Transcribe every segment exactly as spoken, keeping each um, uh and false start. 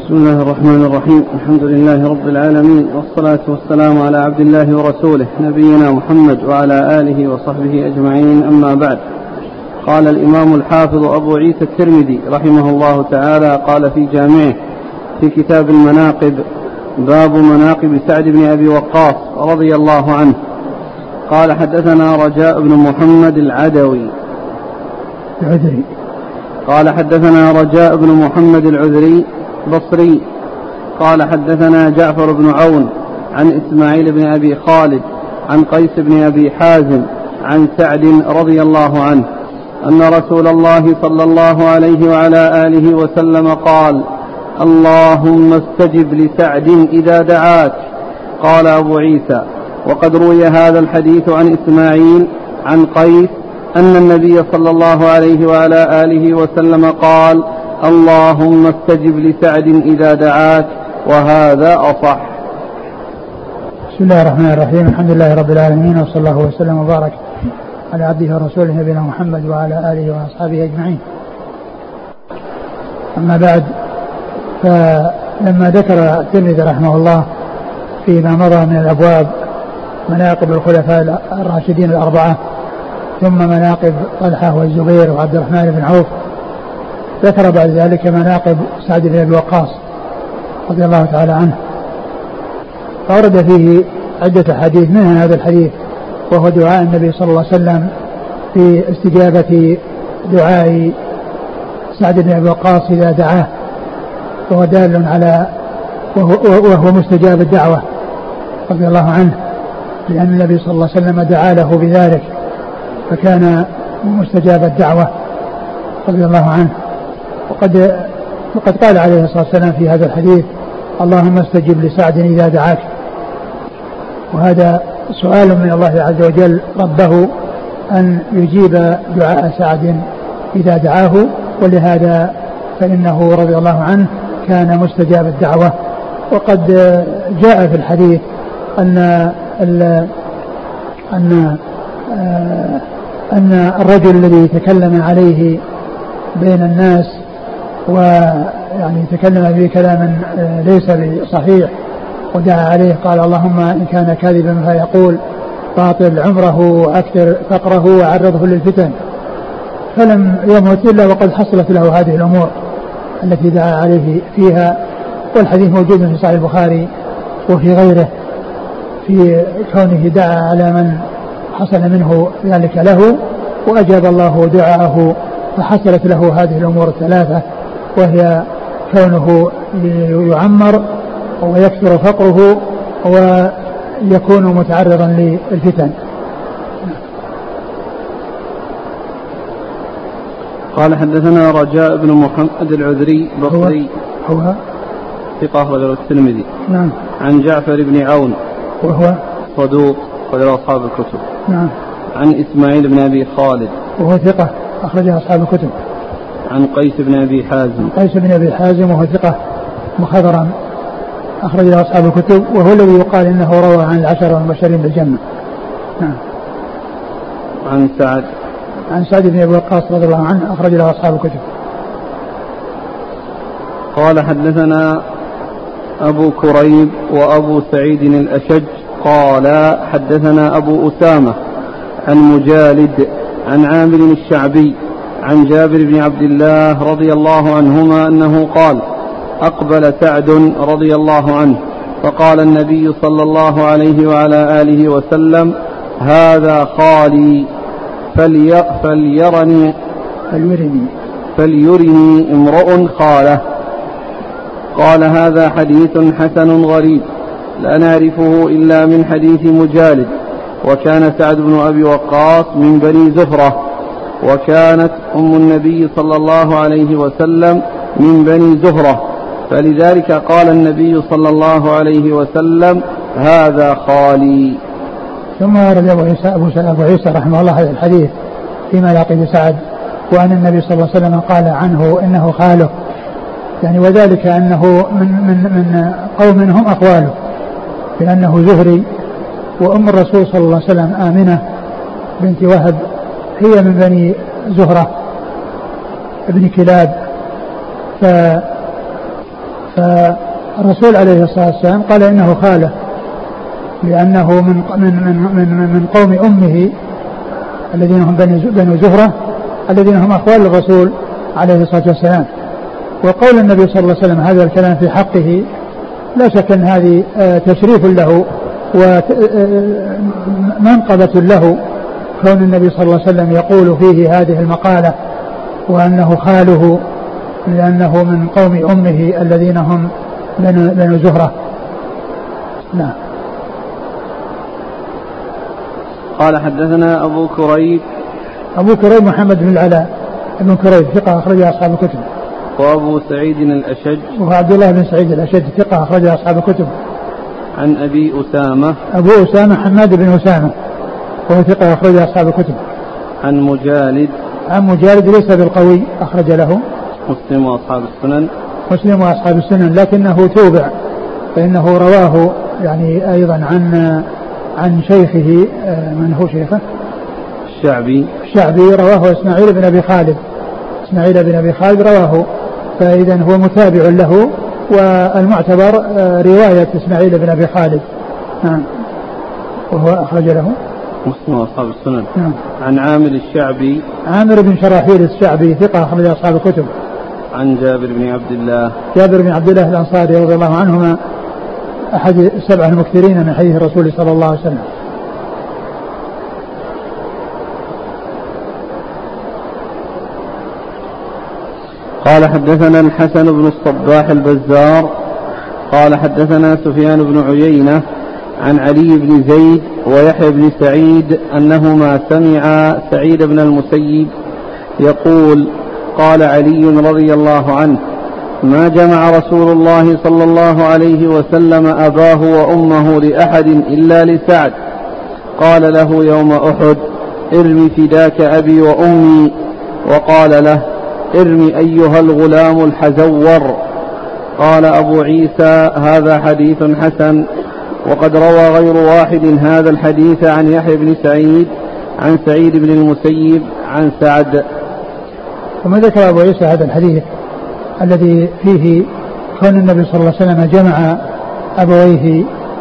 بسم الله الرحمن الرحيم. الحمد لله رب العالمين، والصلاة والسلام على عبد الله ورسوله نبينا محمد وعلى آله وصحبه أجمعين، أما بعد. قال الإمام الحافظ أبو عيسى الترمذي رحمه الله تعالى قال في جامعه في كتاب المناقب: باب مناقب سعد بن أبي وقاص رضي الله عنه. قال: حدثنا رجاء بن محمد العدوي العذري قال حدثنا رجاء بن محمد العذري بصري قال حدثنا جعفر بن عون عن إسماعيل بن أبي خالد عن قيس بن أبي حازم عن سعد رضي الله عنه أن رسول الله صلى الله عليه وعلى آله وسلم قال: اللهم استجب لسعد إذا دعاك. قال أبو عيسى: وقد روي هذا الحديث عن إسماعيل عن قيس أن النبي صلى الله عليه وعلى آله وسلم قال: اللهم استجب لسعد إذا دعاك، وهذا أصح. بسم الله الرحمن الرحيم. الحمد لله رب العالمين، وصلى الله وسلم وبارك على عبده ورسوله نبينا محمد وعلى آله وأصحابه أجمعين. أما بعد، فلما ذكر الترمذي رحمه الله فيما مضى من الأبواب مناقب الخلفاء الراشدين الأربعة، ثم مناقب طلحة والزبير وعبد الرحمن بن عوف، ذكر بعد ذلك مناقب سعد بن أبي وقاص رضي الله تعالى عنه، فأورد فيه عدة حديث، منها هذا الحديث وهو دعاء النبي صلى الله عليه وسلم في استجابة دعاء سعد بن أبي وقاص إذا دعاه، وهو دال على وهو, وهو مستجاب الدعوة رضي الله عنه، لأن النبي صلى الله عليه وسلم دعا له بذلك فكان مستجاب الدعوة رضي الله عنه. وقد وقد قال عليه الصلاة والسلام في هذا الحديث: اللهم استجب لسعد إذا دعاك. وهذا سؤال من الله عز وجل ربه أن يجيب دعاء سعد إذا دعاه، ولهذا فإنه رضي الله عنه كان مستجاب الدعوة. وقد جاء في الحديث أن أن أن الرجل الذي تكلم عليه بين الناس ويعني تكلم به كلاما ليس بصحيح ودعا عليه، قال: اللهم إن كان كاذبا فيقول باطل عمره وأكثر فقره وعرضه للفتن، فلم يمت إلا وقد حصلت له هذه الأمور التي دعا عليه فيها. والحديث موجود في صحيح البخاري وفي غيره في كونه دعا على من حصل منه ذلك له، وأجاب الله دعاءه فحصلت له هذه الأمور الثلاثة، وهي كونه يعمر ويكثر فقره ويكون متعرضا للفتن. قال: حدثنا رجاء بن محمد العذري بصري هو ثقة أخرجه الترمذي. نعم. عن جعفر بن عون وهو صدوق أخرجه أصحاب الكتب. نعم. عن إسماعيل بن أبي خالد وهو ثقة أخرجه أصحاب الكتب. عن قيس بن أبي حازم قيس بن أبي حازم وهو ثقة مخضرا أخرجه أصحاب الكتب، وهو الذي يقال إنه روى عن العشرة المبشرين بالجنة. نعم. عن سعد عن سعد بن أبي وقاص رضي الله عنه أخرج له أصحاب الكتب. قال: حدثنا أبو كريب وأبو سعيد الأشج قال: حدثنا أبو أسامة عن مجالد عن عامر الشعبي عن جابر بن عبد الله رضي الله عنهما أنه قال: أقبل سعد رضي الله عنه فقال النبي صلى الله عليه وعلى آله وسلم: هذا خالي فلي فليرني فليرني فليرني امرؤ خاله. قال: هذا حديث حسن غريب لا نعرفه إلا من حديث مجالد، وكان سعد بن أبي وقاص من بني زهرة، وكانت أم النبي صلى الله عليه وسلم من بني زهرة، فلذلك قال النبي صلى الله عليه وسلم: هذا خالي. ثم ورد أبو عيسى رحمه الله هذا الحديث في مناقب سعد، وأن النبي صلى الله عليه وسلم قال عنه إنه خاله، يعني وذلك أنه من, من, من قوم هم أخواله، لأنه زهري، وأم الرسول صلى الله عليه وسلم آمنة بنت وهب هي من بني زهرة ابن كلاب، ف فالرسول عليه الصلاة والسلام قال إنه خاله لأنه من من من من, من قوم أمه الذين هم بنو زهرة الذين هم أخوال الرسول عليه الصلاة والسلام. وقول النبي صلى الله عليه وسلم هذا الكلام في حقه لا شك أن هذه تشريف له ومنقبة له، كون النبي صلى الله عليه وسلم يقول فيه هذه المقالة وأنه خاله لأنه من قوم أمه الذين هم بنو زهرة. نعم. قال حدثنا أبو كريب أبو كريب محمد بن العلاء ابن كريب ثقة أخرج أصحاب الكتب. وأبو سعيد الأشج وهو عبد الله بن سعيد الأشج ثقة أخرج أصحاب الكتب. عن أبي أسامة أبو أسامة حماد بن أسامة وهو ثقة أخرج أصحاب الكتب. عن مجالد عن مجالد ليس بالقوي أخرج له مسلم وأصحاب السنن مسلم وأصحاب السنن لكنه توبع فإنه رواه يعني أيضا عن عن شيخه. من هو شيخه؟ الشعبي الشعبي رواه إسماعيل بن أبي خالد إسماعيل بن أبي خالد رواه، فإذا هو متابع له، والمعتبر رواية إسماعيل بن أبي خالد. نعم. وهو أخرج له مسلم وأصحاب السنن. نعم. عن عامر الشعبي عامر بن شراحيل الشعبي ثقة أخرج أصحاب الكتب. عن جابر بن عبد الله جابر بن عبد الله الأنصاري رضي الله عنهما أحد السبع المكثرين من حديث الرسول صلى الله عليه وسلم. قال حدثنا الحسن بن الصباح البزار قال حدثنا سفيان بن عيينة عن علي بن زيد ويحيى بن سعيد أنهما سمعا سعيد بن المسيب يقول قال علي رضي الله عنه ما جمع رسول الله صلى الله عليه وسلم أباه وأمه لأحد إلا لسعد، قال له يوم أحد ارمي فداك أبي وأمي، وقال له ارمي أيها الغلام الحزور. قال أبو عيسى هذا حديث حسن، وقد روى غير واحد هذا الحديث عن يحيى بن سعيد عن سعيد بن المسيب عن سعد. ثم ذكر أبو عيسى هذا الحديث الذي فيه كون النبي صلى الله عليه وسلم جمع أبويه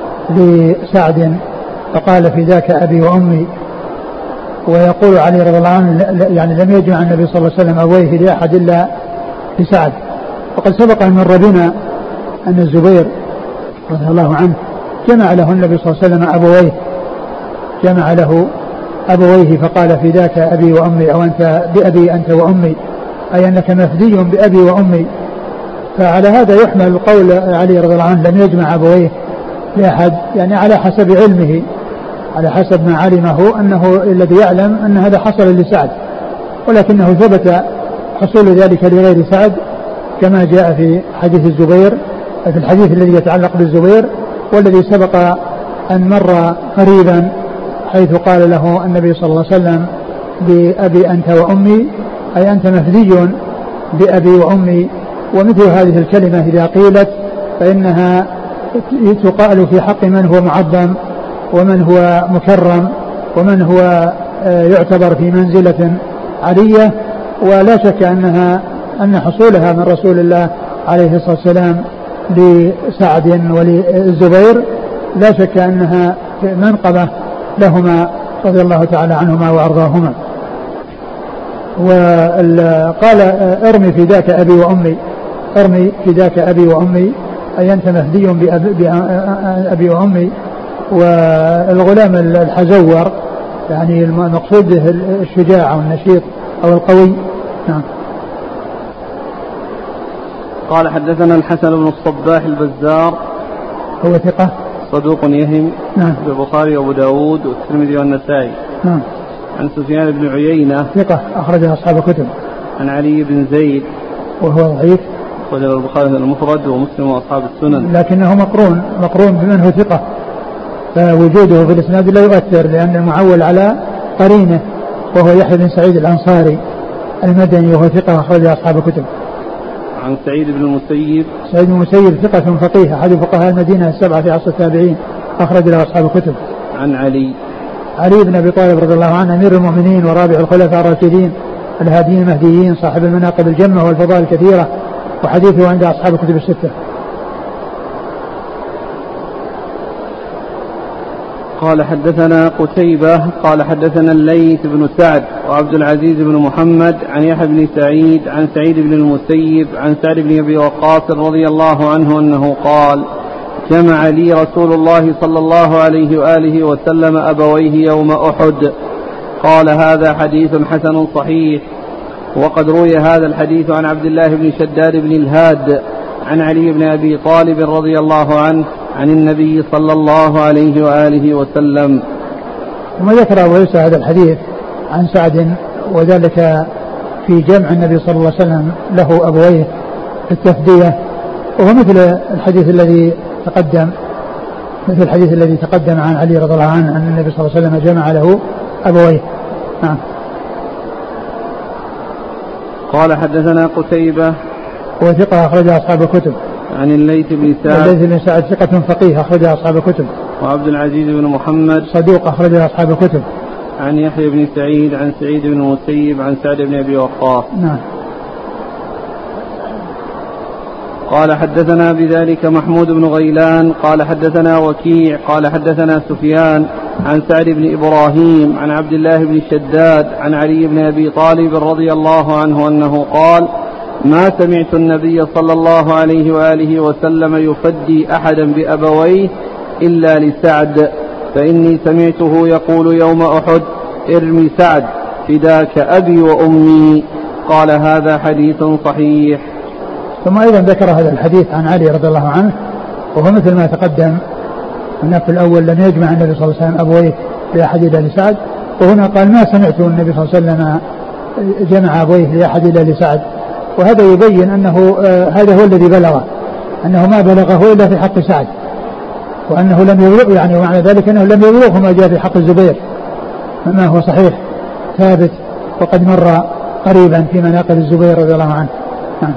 لسعد فقال في ذاك أبي وأمي، ويقول علي رضي الله عنه يعني لم يجمع النبي صلى الله عليه وسلم أبويه لأحد إلا لسعد. وقد سبق أن مر بنا أن الزبير رضي الله عنه جمع له النبي صلى الله عليه وسلم أبويه جمع له أبويه فقال في ذاك أبي وأمي، أو أنت بأبي أنت وأمي، أي أنك مفدي بأبي وأمي. فعلى هذا يحمل قول علي رضي الله عنه لم يجمع أبويه لأحد، يعني على حسب علمه على حسب ما علمه أنه الذي يعلم أن هذا حصل لسعد، ولكنه ثبت حصول ذلك لغير سعد كما جاء في حديث الزبير في الحديث الذي يتعلق بالزبير والذي سبق أن مر قريبا، حيث قال له النبي صلى الله عليه وسلم بأبي أنت وأمي، أي أنت مفدي بأبي وأمي. ومثل هذه الكلمة إذا قيلت فإنها تقال في حق من هو معظم ومن هو مكرم ومن هو يعتبر في منزلة عالية، ولا شك أنها أن حصولها من رسول الله عليه الصلاة والسلام لسعد وللزبير لا شك أنها منقبة لهما رضي الله تعالى عنهما وأرضاهما. وقال ارمي في ذاك أبي وأمي، ارمي في ذاك أبي وأمي، أي أنت مهدي بأبي وأمي. والغلام الحزور يعني المقصود به الشجاع أو النشيط أو القوي. نعم. قال حدثنا الحسن بن الصباح البزار هو ثقة صدوق يهم. نعم. في البخاري وأبو داود والترمذي والنسائي. نعم. عن سفيان بن عيينة ثقة أخرجها أصحاب الكتب. عن علي بن زيد وهو ضعيف أخرج البخاري المفرد ومسلم وأصحاب السنن، لكنه مقرون مقرون بمن هو ثقة، فوجوده في الإسناد لا يؤثر لأن المعول على قرينه وهو يحيى بن سعيد الأنصاري المدني وهو ثقة أخرج أصحاب الكتب. عن سعيد بن المسيب سعيد بن المسيب ثقة فقيه أحد فقهاء المدينة السبعة في عصر التابعين أخرج له أصحاب الكتب. عن علي علي بن أبي طالب رضي الله عنه أمير المؤمنين ورابع الخلفاء الراشدين الهاديين المهديين صاحب المناقب الجمة والفضائل الكثيرة، وحديثه عند أصحاب الكتب الستة. قال حدثنا قتيبة قال حدثنا الليث بن سعد وعبد العزيز بن محمد عن يحيى بن سعيد عن سعيد بن المسيب عن سعد بن أبي وقاص رضي الله عنه أنه قال جمع لي رسول الله صلى الله عليه وآله وسلم أبويه يوم أحد. قال هذا حديث حسن صحيح. وقد روي هذا الحديث عن عبد الله بن شداد بن الهاد عن علي بن أبي طالب رضي الله عنه عن النبي صلى الله عليه وآله وسلم. ثم ذكر أبو عيسى هذا الحديث عن سعد وذلك في جمع النبي صلى الله عليه وسلم له أبويه في التفدية، وهو مثل الحديث الذي تقدم مثل الحديث الذي تقدم عن علي رضي الله عنه أن النبي صلى الله عليه وسلم جمع له أبويه. نعم. قال حدثنا قتيبة وثقة أخرج أصحاب الكتب. عن الليث بن سعد الليث بن سعد ثقة فقيه أخرج أصحاب الكتب. وعبد العزيز بن محمد صدوق أخرج أصحاب الكتب. عن يحيى بن سعيد عن سعيد بن المسيب عن سعد بن أبي وقاص. نعم. قال حدثنا بذلك محمود بن غيلان قال حدثنا وكيع قال حدثنا سفيان عن سعد بن إبراهيم عن عبد الله بن شداد عن علي بن أبي طالب رضي الله عنه أنه قال ما سمعت النبي صلى الله عليه وآله وسلم يفدي أحدا بأبويه إلا لسعد، فإني سمعته يقول يوم أحد ارمي سعد فداك أبي وأمي. قال هذا حديث صحيح. ثم أيضا ذكر هذا الحديث عن علي رضي الله عنه وهو مثل ما تقدم أن في الأول لم يجمع النبي صلى الله عليه وسلم أبويه لأحد إلا لسعد، وهنا قال ما سمعت النبي صلى الله عليه وسلم جمع أبويه لأحد إلا لسعد، وهذا يبين أنه آه هذا هو الذي بلغه، أنه ما بلغه إلا في حق سعد، وأنه لم يبلغ يعني ومعنى ذلك أنه لم يبلغه ما جاء في حق الزبير، ما هو صحيح ثابت وقد مر قريبا في مناقب الزبير رضي الله عنه. نعم.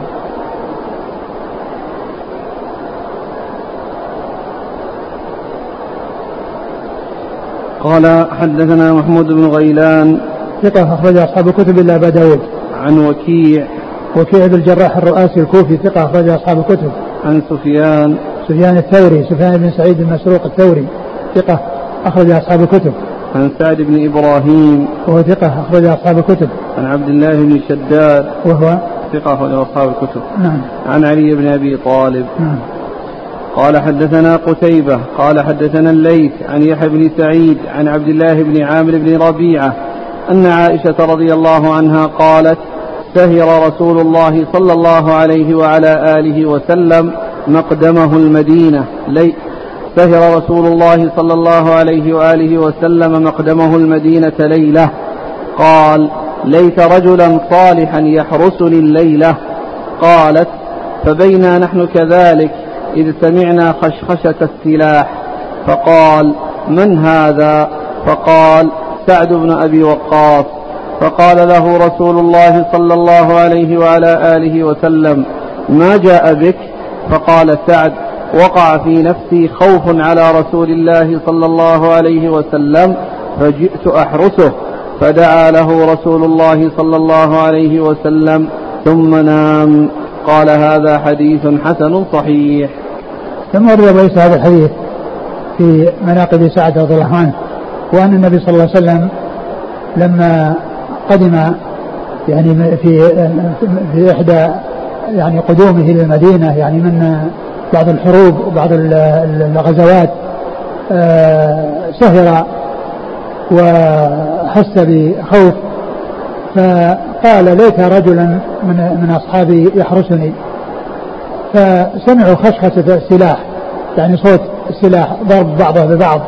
قال حدثنا محمود بن غيلان ثقة أخرج أصحاب الكتب إلا أبا داود. عن وكيع وكيع بن الجراح الرؤاسي الكوفي ثقة أخرج أصحاب الكتب. عن سفيان سفيان الثوري سفيان بن سعيد بن مسروق الثوري ثقة أخرج أصحاب الكتب. عن سعد بن إبراهيم وهو ثقة أخرج أصحاب الكتب. عن عبد الله بن شداد وهو ثقة أخرج أصحاب الكتب. نعم. عن علي بن أبي طالب. نعم. قال حدثنا قتيبة قال حدثنا الليث عن يحيى بن سعيد عن عبد الله بن عامر بن ربيعة أن عائشة رضي الله عنها قالت سهر رسول الله صلى الله عليه وعلى آله وسلم مقدمه المدينة لي سهر رسول الله صلى الله عليه وآله وسلم مقدمه المدينة ليلة. قال ليت رجلا صالحا يحرسني الليلة. قالت فبينا نحن كذلك إذ سمعنا خشخشة السلاح فقال من هذا؟ فقال سعد بن أبي وقاص. فقال له رسول الله صلى الله عليه وعلى آله وسلم ما جاء بك؟ فقال سعد وقع في نفسي خوف على رسول الله صلى الله عليه وسلم فجئت أحرسه، فدعا له رسول الله صلى الله عليه وسلم ثم نام. قال هذا حديث حسن صحيح. ثم ورد ليس هذا الحديث في مناقب سعد رضي الله عنه، وأن النبي صلى الله عليه وسلم لما قدم يعني في في إحدى يعني قدومه للمدينة يعني من بعض الحروب وبعض الغزوات سهر وحس بخوف، فقال ليت رجلا من من أصحابي يحرسني، فسمعوا خشخشة السلاح يعني صوت السلاح ضرب بعضه ببعض،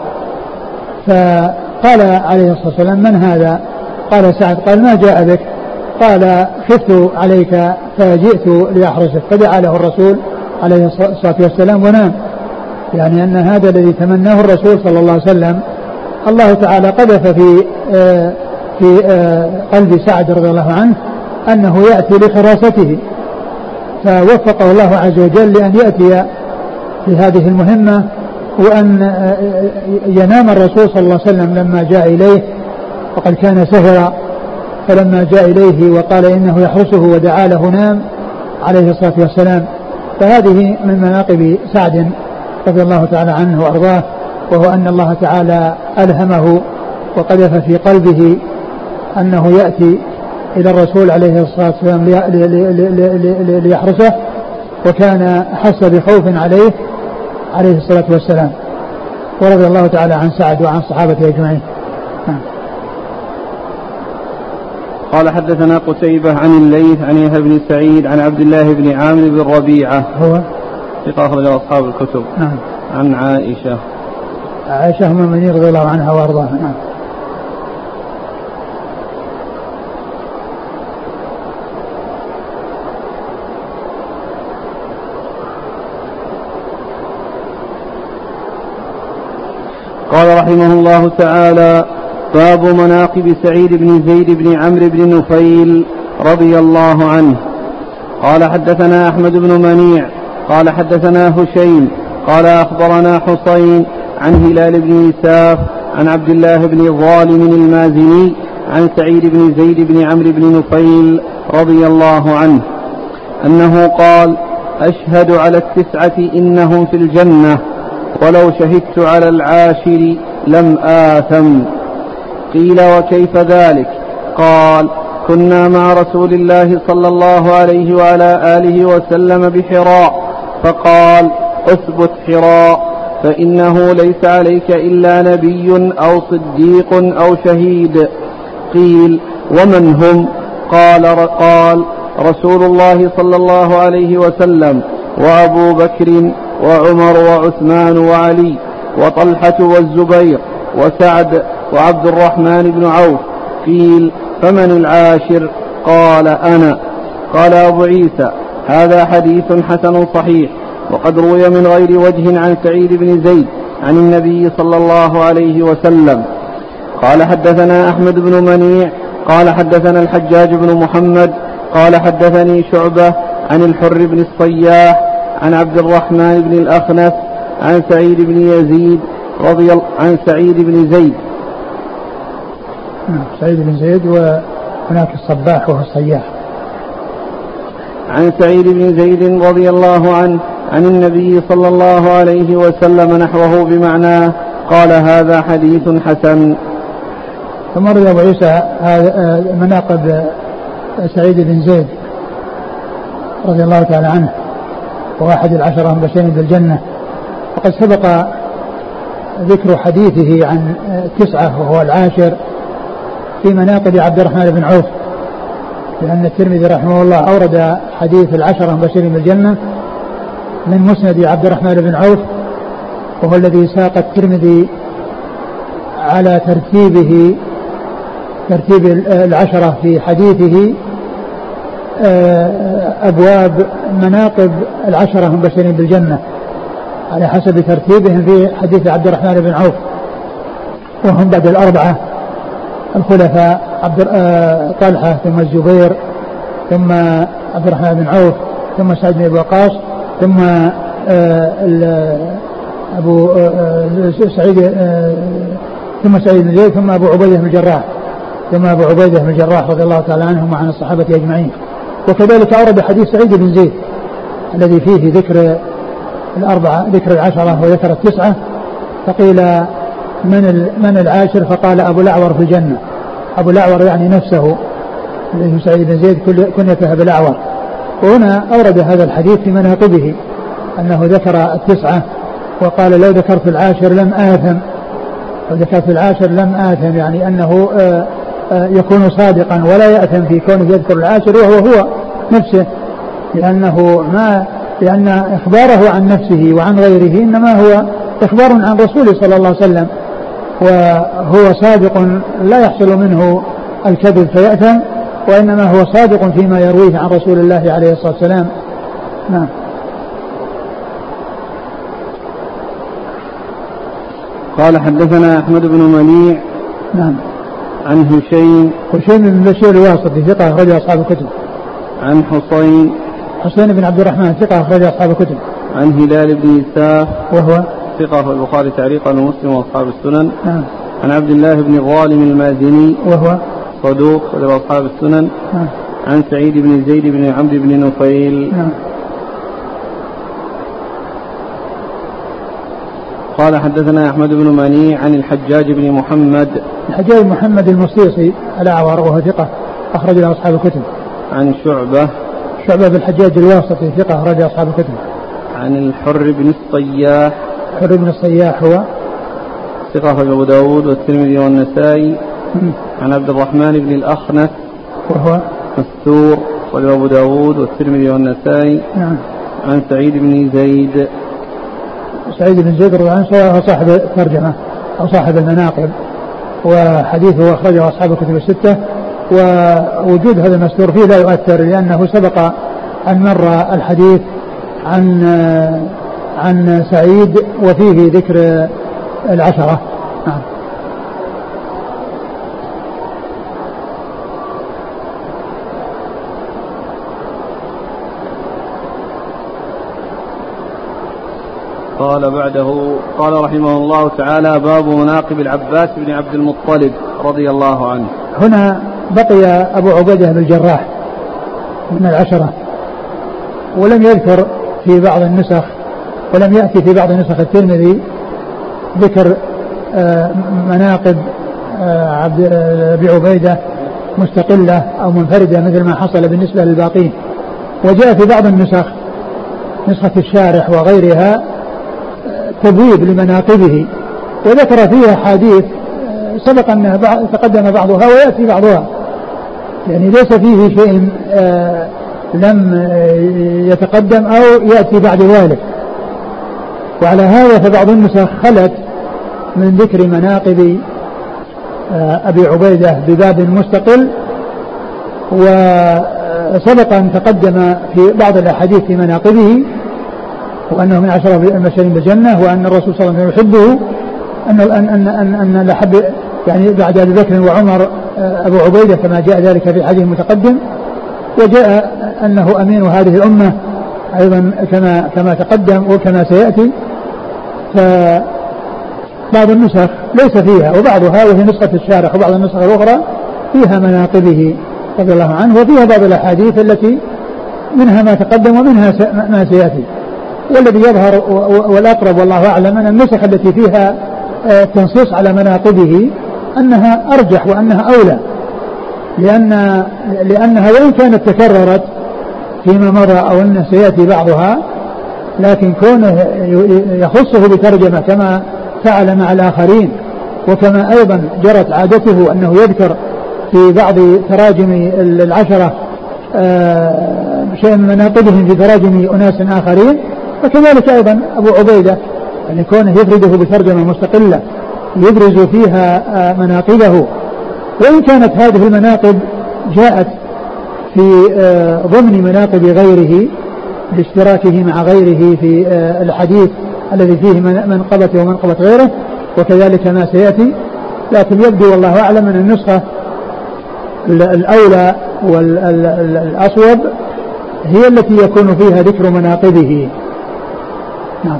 فقال عليه الصلاة والسلام من هذا؟ قال سعد. قال ما جاء بك؟ قال خفت عليك فجئت لأحرسك، فدعا له الرسول عليه الصلاة والسلام ونام، يعني أن هذا الذي تمناه الرسول صلى الله عليه وسلم الله تعالى قذف في آه في آه قلب سعد رضي الله عنه أنه يأتي لحراسته، فوفقه الله عز وجل لأن يأتي في هذه المهمة، وأن آه ينام الرسول صلى الله عليه وسلم لما جاء إليه وقد كان سهرا، فلما جاء إليه وقال إنه يحرسه ودعا له نام عليه الصلاة والسلام. فهذه من مناقب سعد رضي الله تعالى عنه وأرضاه، وهو أن الله تعالى ألهمه وقذف في قلبه أنه يأتي إلى الرسول عليه الصلاة والسلام ليحرسه، وكان حس بخوف عليه عليه الصلاة والسلام. ورضي الله تعالى عن سعد وعن صحابته أجمعين. قال حدثنا قتيبة عن الليث عن يحيى بن سعيد عن عبد الله بن عامر بن ربيعة هو ثقة أخرج أصحاب الكتب. نعم. عن عائشة عائشة أم المؤمنين رضي الله عنها وأرضاها. نعم. قال رحمه الله تعالى: باب مناقب سعيد بن زيد بن عمرو بن نفيل رضي الله عنه. قال حدثنا أحمد بن منيع قال حدثنا هشيم قال أخبرنا حسين عن هلال بن إساف عن عبد الله بن ظالم المازني عن سعيد بن زيد بن عمرو بن نفيل رضي الله عنه أنه قال: أشهد على التسعة إنهم في الجنة، ولو شهدت على العاشر لم آثم. قيل: وكيف ذلك؟ قال: كنا مع رسول الله صلى الله عليه وعلى آله وسلم بحراء، فقال: اثبت حراء، فإنه ليس عليك إلا نبي أو صديق أو شهيد. قيل: ومن هم؟ قال قال رسول الله صلى الله عليه وسلم وأبو بكر وعمر وعثمان وعلي وطلحة والزبير وسعد وعبد الرحمن بن عوف. قيل: فمن العاشر؟ قال: أنا. قال أبو عيسى: هذا حديث حسن صحيح، وقد روي من غير وجه عن سعيد بن زيد عن النبي صلى الله عليه وسلم. قال حدثنا أحمد بن منيع قال حدثنا الحجاج بن محمد قال حدثني شعبة عن الحر بن الصياح عن عبد الرحمن بن الأخنس عن سعيد بن يزيد رضي الله عن سعيد بن زيد سعيد بن زيد وهناك الصباح وهو الصياح عن سعيد بن زيد رضي الله عنه عن النبي صلى الله عليه وسلم نحوه بمعناه. قال: هذا حديث حسن. ثم روي أبو عيسى مناقب سعيد بن زيد رضي الله تعالى عنه وواحد العشرة المبشرين بالجنة، وقد سبق ذكر حديثه عن تسعة وهو العاشر في مناقب عبد الرحمن بن عوف، لأن الترمذي رحمه الله أورد حديث العشرة المبشرين بالجنة من مسند عبد الرحمن بن عوف، وهو الذي ساق الترمذي على ترتيبه ترتيب العشرة في حديثه أبواب مناقب العشرة المبشرين بالجنة على حسب ترتيبهم في حديث عبد الرحمن بن عوف، وهم بعد الأربعة الخلفاء عبد طلحة ثم الزبير ثم عبد الرحمن بن عوف ثم سعد بن وقاص ثم أبو سعيد ثم سعيد بن زيد ثم أبو عبيدة بن الجراح ثم أبو عبيدة بن الجراح رضي الله تعالى عنهم وعن الصحابة أجمعين. وكذلك أورد حديث سعيد بن زيد الذي فيه ذكر الأربعة ذكر العشرة وذكر التسعة، فقيل من من العاشر؟ فقال: أبو الأعور في الجنة. أبو الأعور يعني نفسه الذي سعيد بن زيد كنيته بالأعور. وهنا أورد هذا الحديث في مناقبه أنه ذكر التسعة وقال: لو ذكرت العاشر لم آثم، لو ذكرت العاشر لم آثم، يعني أنه يكون صادقا ولا يأثم في كونه يذكر العاشر وهو هو نفسه، لأنه ما لأن إخباره عن نفسه وعن غيره إنما هو إخبار عن رسوله صلى الله عليه وسلم، وهو صادق لا يحصل منه الكذب فيأثم، وإنما هو صادق فيما يرويه عن رسول الله عليه الصلاة والسلام. نعم. قال حدثنا أحمد بن منيع نعم عن هشيم هشيم بن بشير الواسطي ثقة أخرج أصحاب الكتب. عن حسين حسين بن عبد الرحمن ثقة أخرج أصحاب الكتب. عن هلال بن إساف وهو ثقة في البخاري تعليقا ومسلم وأصحاب السنن. نعم. عن عبد الله بن ظالم المازني وهو صدوق وأصحاب السنن. نعم. عن سعيد بن زيد بن عمرو بن نفيل. نعم. قال حدثنا أحمد بن منيع عن الحجاج بن محمد. الحجاج محمد المصيصي الأعور وهو ثقة أخرج له أصحاب الكتب. عن شعبة. شعبة بن الحجاج الواسطي ثقة أخرج له أصحاب الكتب. عن الحر بن الصياح. الحر بن الصياح هو ثقة أخرج أبو داود والترمذي والنسائي. عن عبد الرحمن بن الأخنس وهو مستور أخرج أبو داود والترمذي والنسائي. نعم. عن سعيد بن زيد. سعيد بن زيد رضي الله عنه هو صاحب الترجمة أو صاحب المناقب وحديثه أخرجه أصحاب الكتب الستة. ووجود هذا المستور فيه لا يؤثر لأنه سبق أن مر الحديث عن عن سعيد وفيه ذكر العشرة. نعم. قال بعده قال رحمه الله تعالى باب مناقب العباس بن عبد المطلب رضي الله عنه. هنا بقي أبو عبيدة بن الجراح من العشرة ولم يذكر في بعض النسخ ولم يأتي في بعض نسخ الترمذي ذكر مناقب عبد أبي عبيدة مستقلة أو منفردة مثل ما حصل بالنسبة للباقين. وجاء في بعض النسخ نسخة الشارح وغيرها تبويب لمناقبه وذكر فيها حديث سبق أن تقدم بعضها ويأتي بعضها يعني ليس فيه شيء لم يتقدم أو يأتي بعد ذلك. وعلى هذا فبعض النسخ خلت من ذكر مناقب أبي عبيدة بباب مستقل وسبق أن تقدم في بعض الأحاديث في مناقبه وأنه من عشرة المبشرين بالجنة وأن الرسول صلى الله عليه وسلم يحبه أن أن أن أن لحب يعني بعد أبي بكر وعمر أبو عبيدة كما جاء ذلك في الحديث المتقدم. وجاء أنه أمين هذه الأمة أيضا كما كما تقدم وكما سيأتي. فبعض النسخ ليس فيها وبعضها وهي نسخة الشارح وبعض النسخ الأخرى فيها مناقبه رضي الله عنه وفيها بعض الأحاديث التي منها ما تقدم ومنها ما سيأتي. والذي يظهر والأقرب والله أعلم أن النسخ التي فيها تنصيص على مناقبه أنها أرجح وأنها أولى لأن لأنها وإن كانت تكررت فيما مضى أو أنه سيأتي بعضها لكن كونه يخصه بترجمة كما فعل مع الآخرين وكما أيضا جرت عادته أنه يذكر في بعض تراجم العشرة شيء من مناقبهم في تراجم أناس آخرين فكذلك أيضا أبو عبيدة يعني كونه يفرده بترجمة مستقلة يبرز فيها مناقبه وإن كانت هذه المناقب جاءت في ضمن مناقب غيره باشتراكه مع غيره في الحديث الذي فيه منقبته ومنقبة غيره وكذلك ما سيأتي. لكن يبدو والله أعلم أن النسخة الأولى والأصوب هي التي يكون فيها ذكر مناقبه. نعم.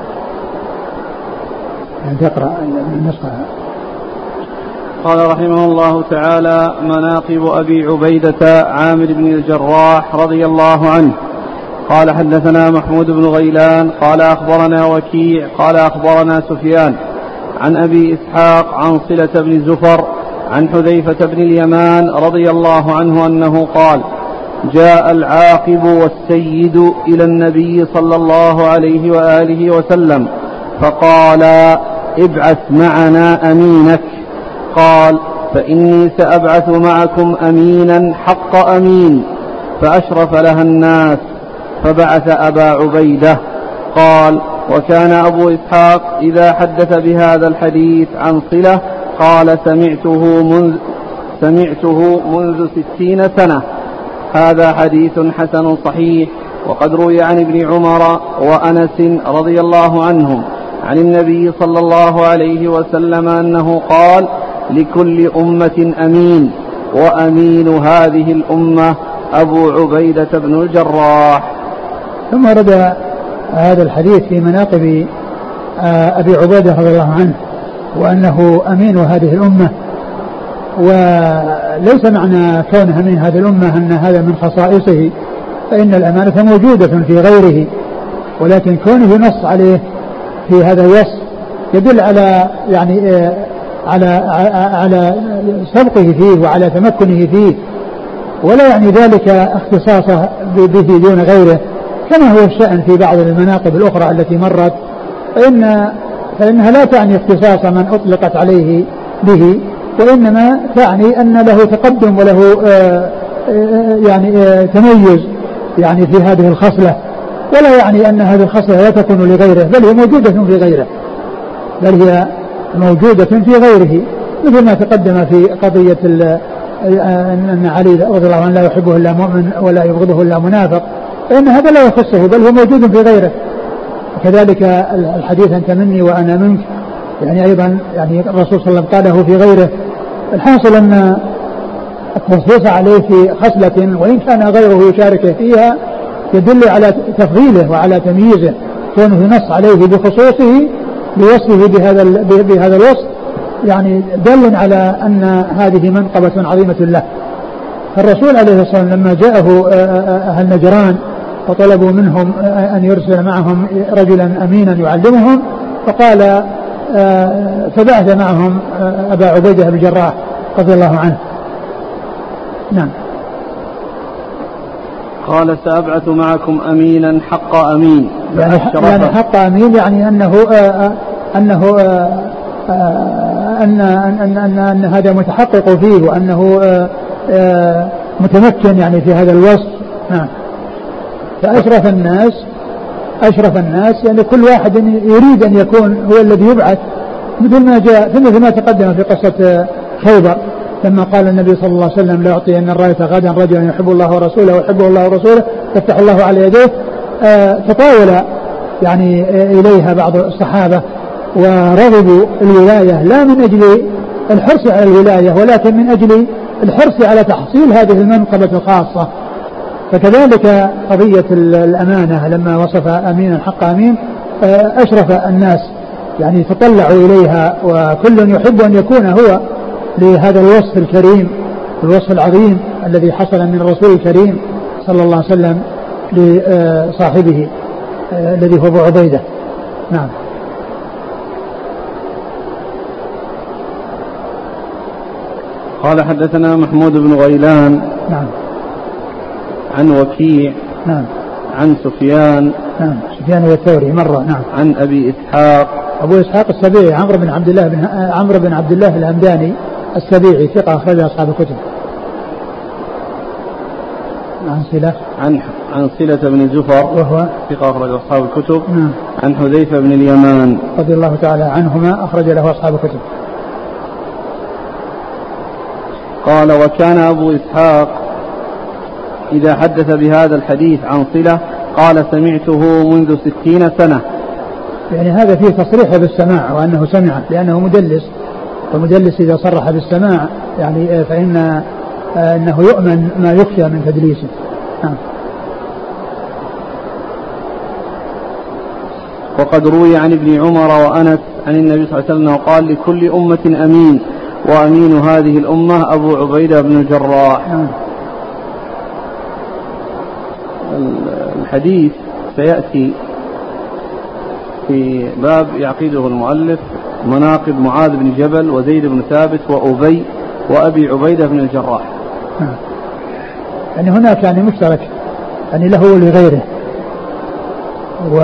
تقرأ النسخة. قال رحمه الله تعالى مناقب أبي عبيدة عامر بن الجراح رضي الله عنه. قال حدثنا محمود بن غيلان قال أخبرنا وكيع قال أخبرنا سفيان عن أبي إسحاق عن صلة بن زفر عن حذيفة بن اليمان رضي الله عنه أنه قال جاء العاقب والسيد إلى النبي صلى الله عليه وآله وسلم فقال ابعث معنا أمينك قال فإني سأبعث معكم أمينا حق أمين فأشرف لها الناس فبعث أبا عبيدة. قال وكان أبو إسحاق إذا حدث بهذا الحديث عن صلة قال سمعته منذ, سمعته منذ ستين سنة. هذا حديث حسن صحيح وقد روي عن ابن عمر وأنس رضي الله عنهم عن النبي صلى الله عليه وسلم أنه قال لكل أمة أمين وأمين هذه الأمة أبو عبيدة بن الجراح. ثم رد هذا الحديث في مناقب أبي عبيدة رضي الله عنه وأنه أمين هذه الأمة وليس معنى كونه من هذه الأمة أن هذا من خصائصه فإن الأمانة موجودة في غيره ولكن كونه ينص عليه في هذا الوصف يدل على يعني على على سبقه فيه وعلى تمكنه فيه، ولا يعني ذلك اختصاصه به دون غيره، كما هو الشأن في بعض المناقب الأخرى التي مرت، فإن فإنها لا تعني اختصاص من أطلقت عليه به، وإنما تعني أن له تقدم وله يعني تميز يعني في هذه الخصلة، ولا يعني أن هذه الخصلة لا تكون لغيره، بل هي موجودة في غيره، بل هي موجودة في غيره، مثل ما تقدم في قضية أن علي رضي الله عنه لا يحبه إلا مؤمن ولا يبغضه إلا منافق، فإن هذا لا يخصه بل هو موجود في غيره. وكذلك الحديث أنت مني وأنا منك، يعني أيضا يعني الرسول صلى الله عليه وسلم قاله في غيره. الحاصل أن التنصيص عليه في خصلة وإن كان غيره يشاركه فيها يدل على تفضيله وعلى تمييزه، كونه نص عليه بخصوصه بوصفه بهذا بهذا الوصف، يعني دل على أن هذه منقبة عظيمة له. الرسول عليه الصلاة والسلام لما جاءه أهل نجران وطلبوا منهم أن يرسل معهم رجلا أمينا يعلمهم، فقال فبعث معهم أبا عبيدة بن الجراح رضي الله عنه. نعم. قال سأبعث معكم أمينا حق أمين، يعني, يعني حق أمين يعني أنه آآ أنه آآ أن, أن, أن, أن هذا متحقق فيه وأنه آآ متمكن يعني في هذا الوصف. نعم. فأشرف الناس أشرف الناس يعني كل واحد يريد أن يكون هو الذي يبعث، مثل ما جاء مثل ما تقدم في قصة خيبر لما قال النبي صلى الله عليه وسلم لا أعطي أن الراية غدا رجلا يحب الله ورسوله ويحبه الله ورسوله يفتح الله على يديه. تطاول يعني إليها بعض الصحابة ورغبوا الولاية لا من أجل الحرص على الولاية ولكن من أجل الحرص على تحصيل هذه المنقبة الخاصة. فكذلك قضية الأمانة لما وصف أمينا حق أمين أشرف الناس يعني تطلعوا إليها، وكل يحب أن يكون هو لهذا الوصف الكريم الوصف العظيم الذي حصل من الرسول الكريم صلى الله عليه وسلم لصاحبه الذي هو أبو عبيدة. نعم. قال حدثنا محمود بن غيلان نعم عن وكيع نعم عن سفيان نعم سفيان الثوري مرة. نعم. عن أبي إسحاق أبو إسحاق السبيعي عمرو بن عبد الله بن عمرو بن عبد الله الهمداني السبيعي ثقة أخرج أصحاب الكتب. عن صلة عن عن صلة بن زفر وهو ثقة أخرج أصحاب الكتب. نعم. عن حذيفة بن اليمان رضي الله تعالى عنهما أخرج له أصحاب الكتب. قال وكان أبو إسحاق إذا حدث بهذا الحديث عن صلة قال سمعته منذ ستين سنة، يعني هذا فيه تصريح بالسماع وأنه سمع لأنه مدلس، والمدلس إذا صرح بالسماع يعني فإن أنه يؤمن ما يخشى من تدليسه. نعم. وقد روي عن ابن عمر وأنس عن النبي صلى الله عليه وسلم قال لكل أمة أمين وأمين هذه الأمة أبو عبيدة بن الجراح. نعم. الحديث سيأتي في باب يعقده المؤلف مناقب معاذ بن جبل وزيد بن ثابت وأبي وأبي عبيدة بن الجراح. نعم. يعني هناك يعني مشترك يعني له ولغيره، و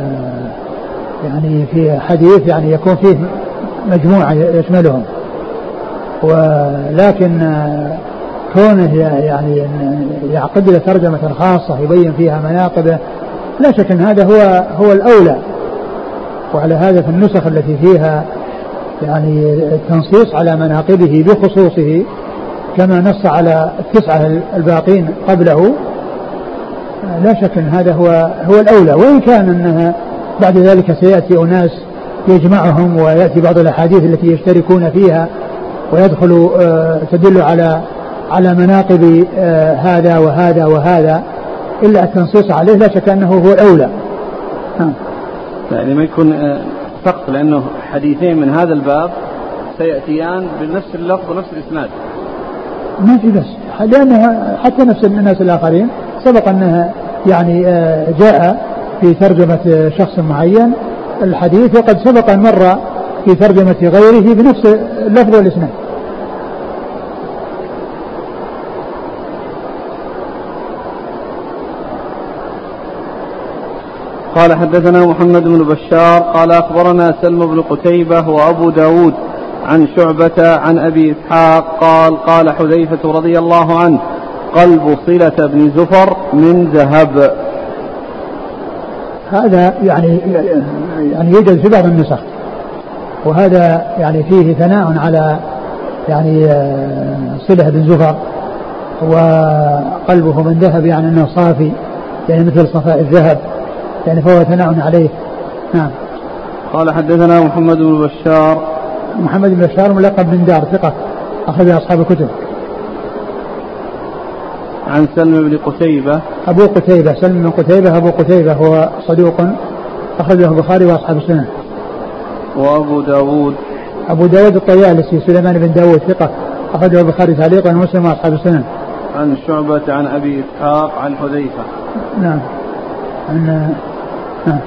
يعني في حديث يعني يكون فيه مجموعة يشملهم، ولكن كونه يعني يعقد له ترجمة خاصة يبين فيها مناقبه لا شك أن هذا هو هو الأولى. وعلى هذا في النسخ التي فيها يعني التنصيص على مناقبه بخصوصه كما نص على التسعة الباقين قبله لا شك أن هذا هو هو الأولى، وإن كان أنها بعد ذلك سيأتي أناس يجمعهم ويأتي بعض الأحاديث التي يشتركون فيها ويدخل تدل على على مناقب هذا وهذا وهذا، إلا التنصيص عليه لا شك أنه هو الأولى. يعني ما يكون سقط، لأنه حديثين من هذا الباب سيأتيان بنفس اللفظ ونفس الإسناد ما في بس، لأنها حتى نفس الناس الآخرين سبق أنها يعني جاء في ترجمة شخص معين الحديث، وقد سبق أن مر في ترجمة غيره بنفس اللفظ والاسناد. قال حدثنا محمد بن بشار قال أخبرنا سلم بن قتيبة وأبو داود عن شعبة عن أبي إسحاق قال قال حذيفة رضي الله عنه قلب صلة بن زفر من ذهب. هذا يعني يعني يوجد في بعض النسخ، وهذا يعني فيه ثناء على يعني صلة بن زفر، وقلبه من ذهب يعني أنه صافي يعني مثل صفاء الذهب يعني فهو ثناء عليه. نعم. قال حدثنا محمد بن بشار محمد بن بشار ملقب بن دار ثقة أخرج أصحاب الكتب. عن سلم بن قتيبة أبو قتيبة سلم بن قتيبة أبو قتيبة هو صدوق أخرجه البخاري وأصحاب السنن. وأبو داود أبو داود الطيالسي سليمان بن داود ثقة أخرجه البخاري تعليقا ومسلم وأصحاب السنن. عن شعبة عن أبي إسحاق عن حذيفة. نعم. عن نعم.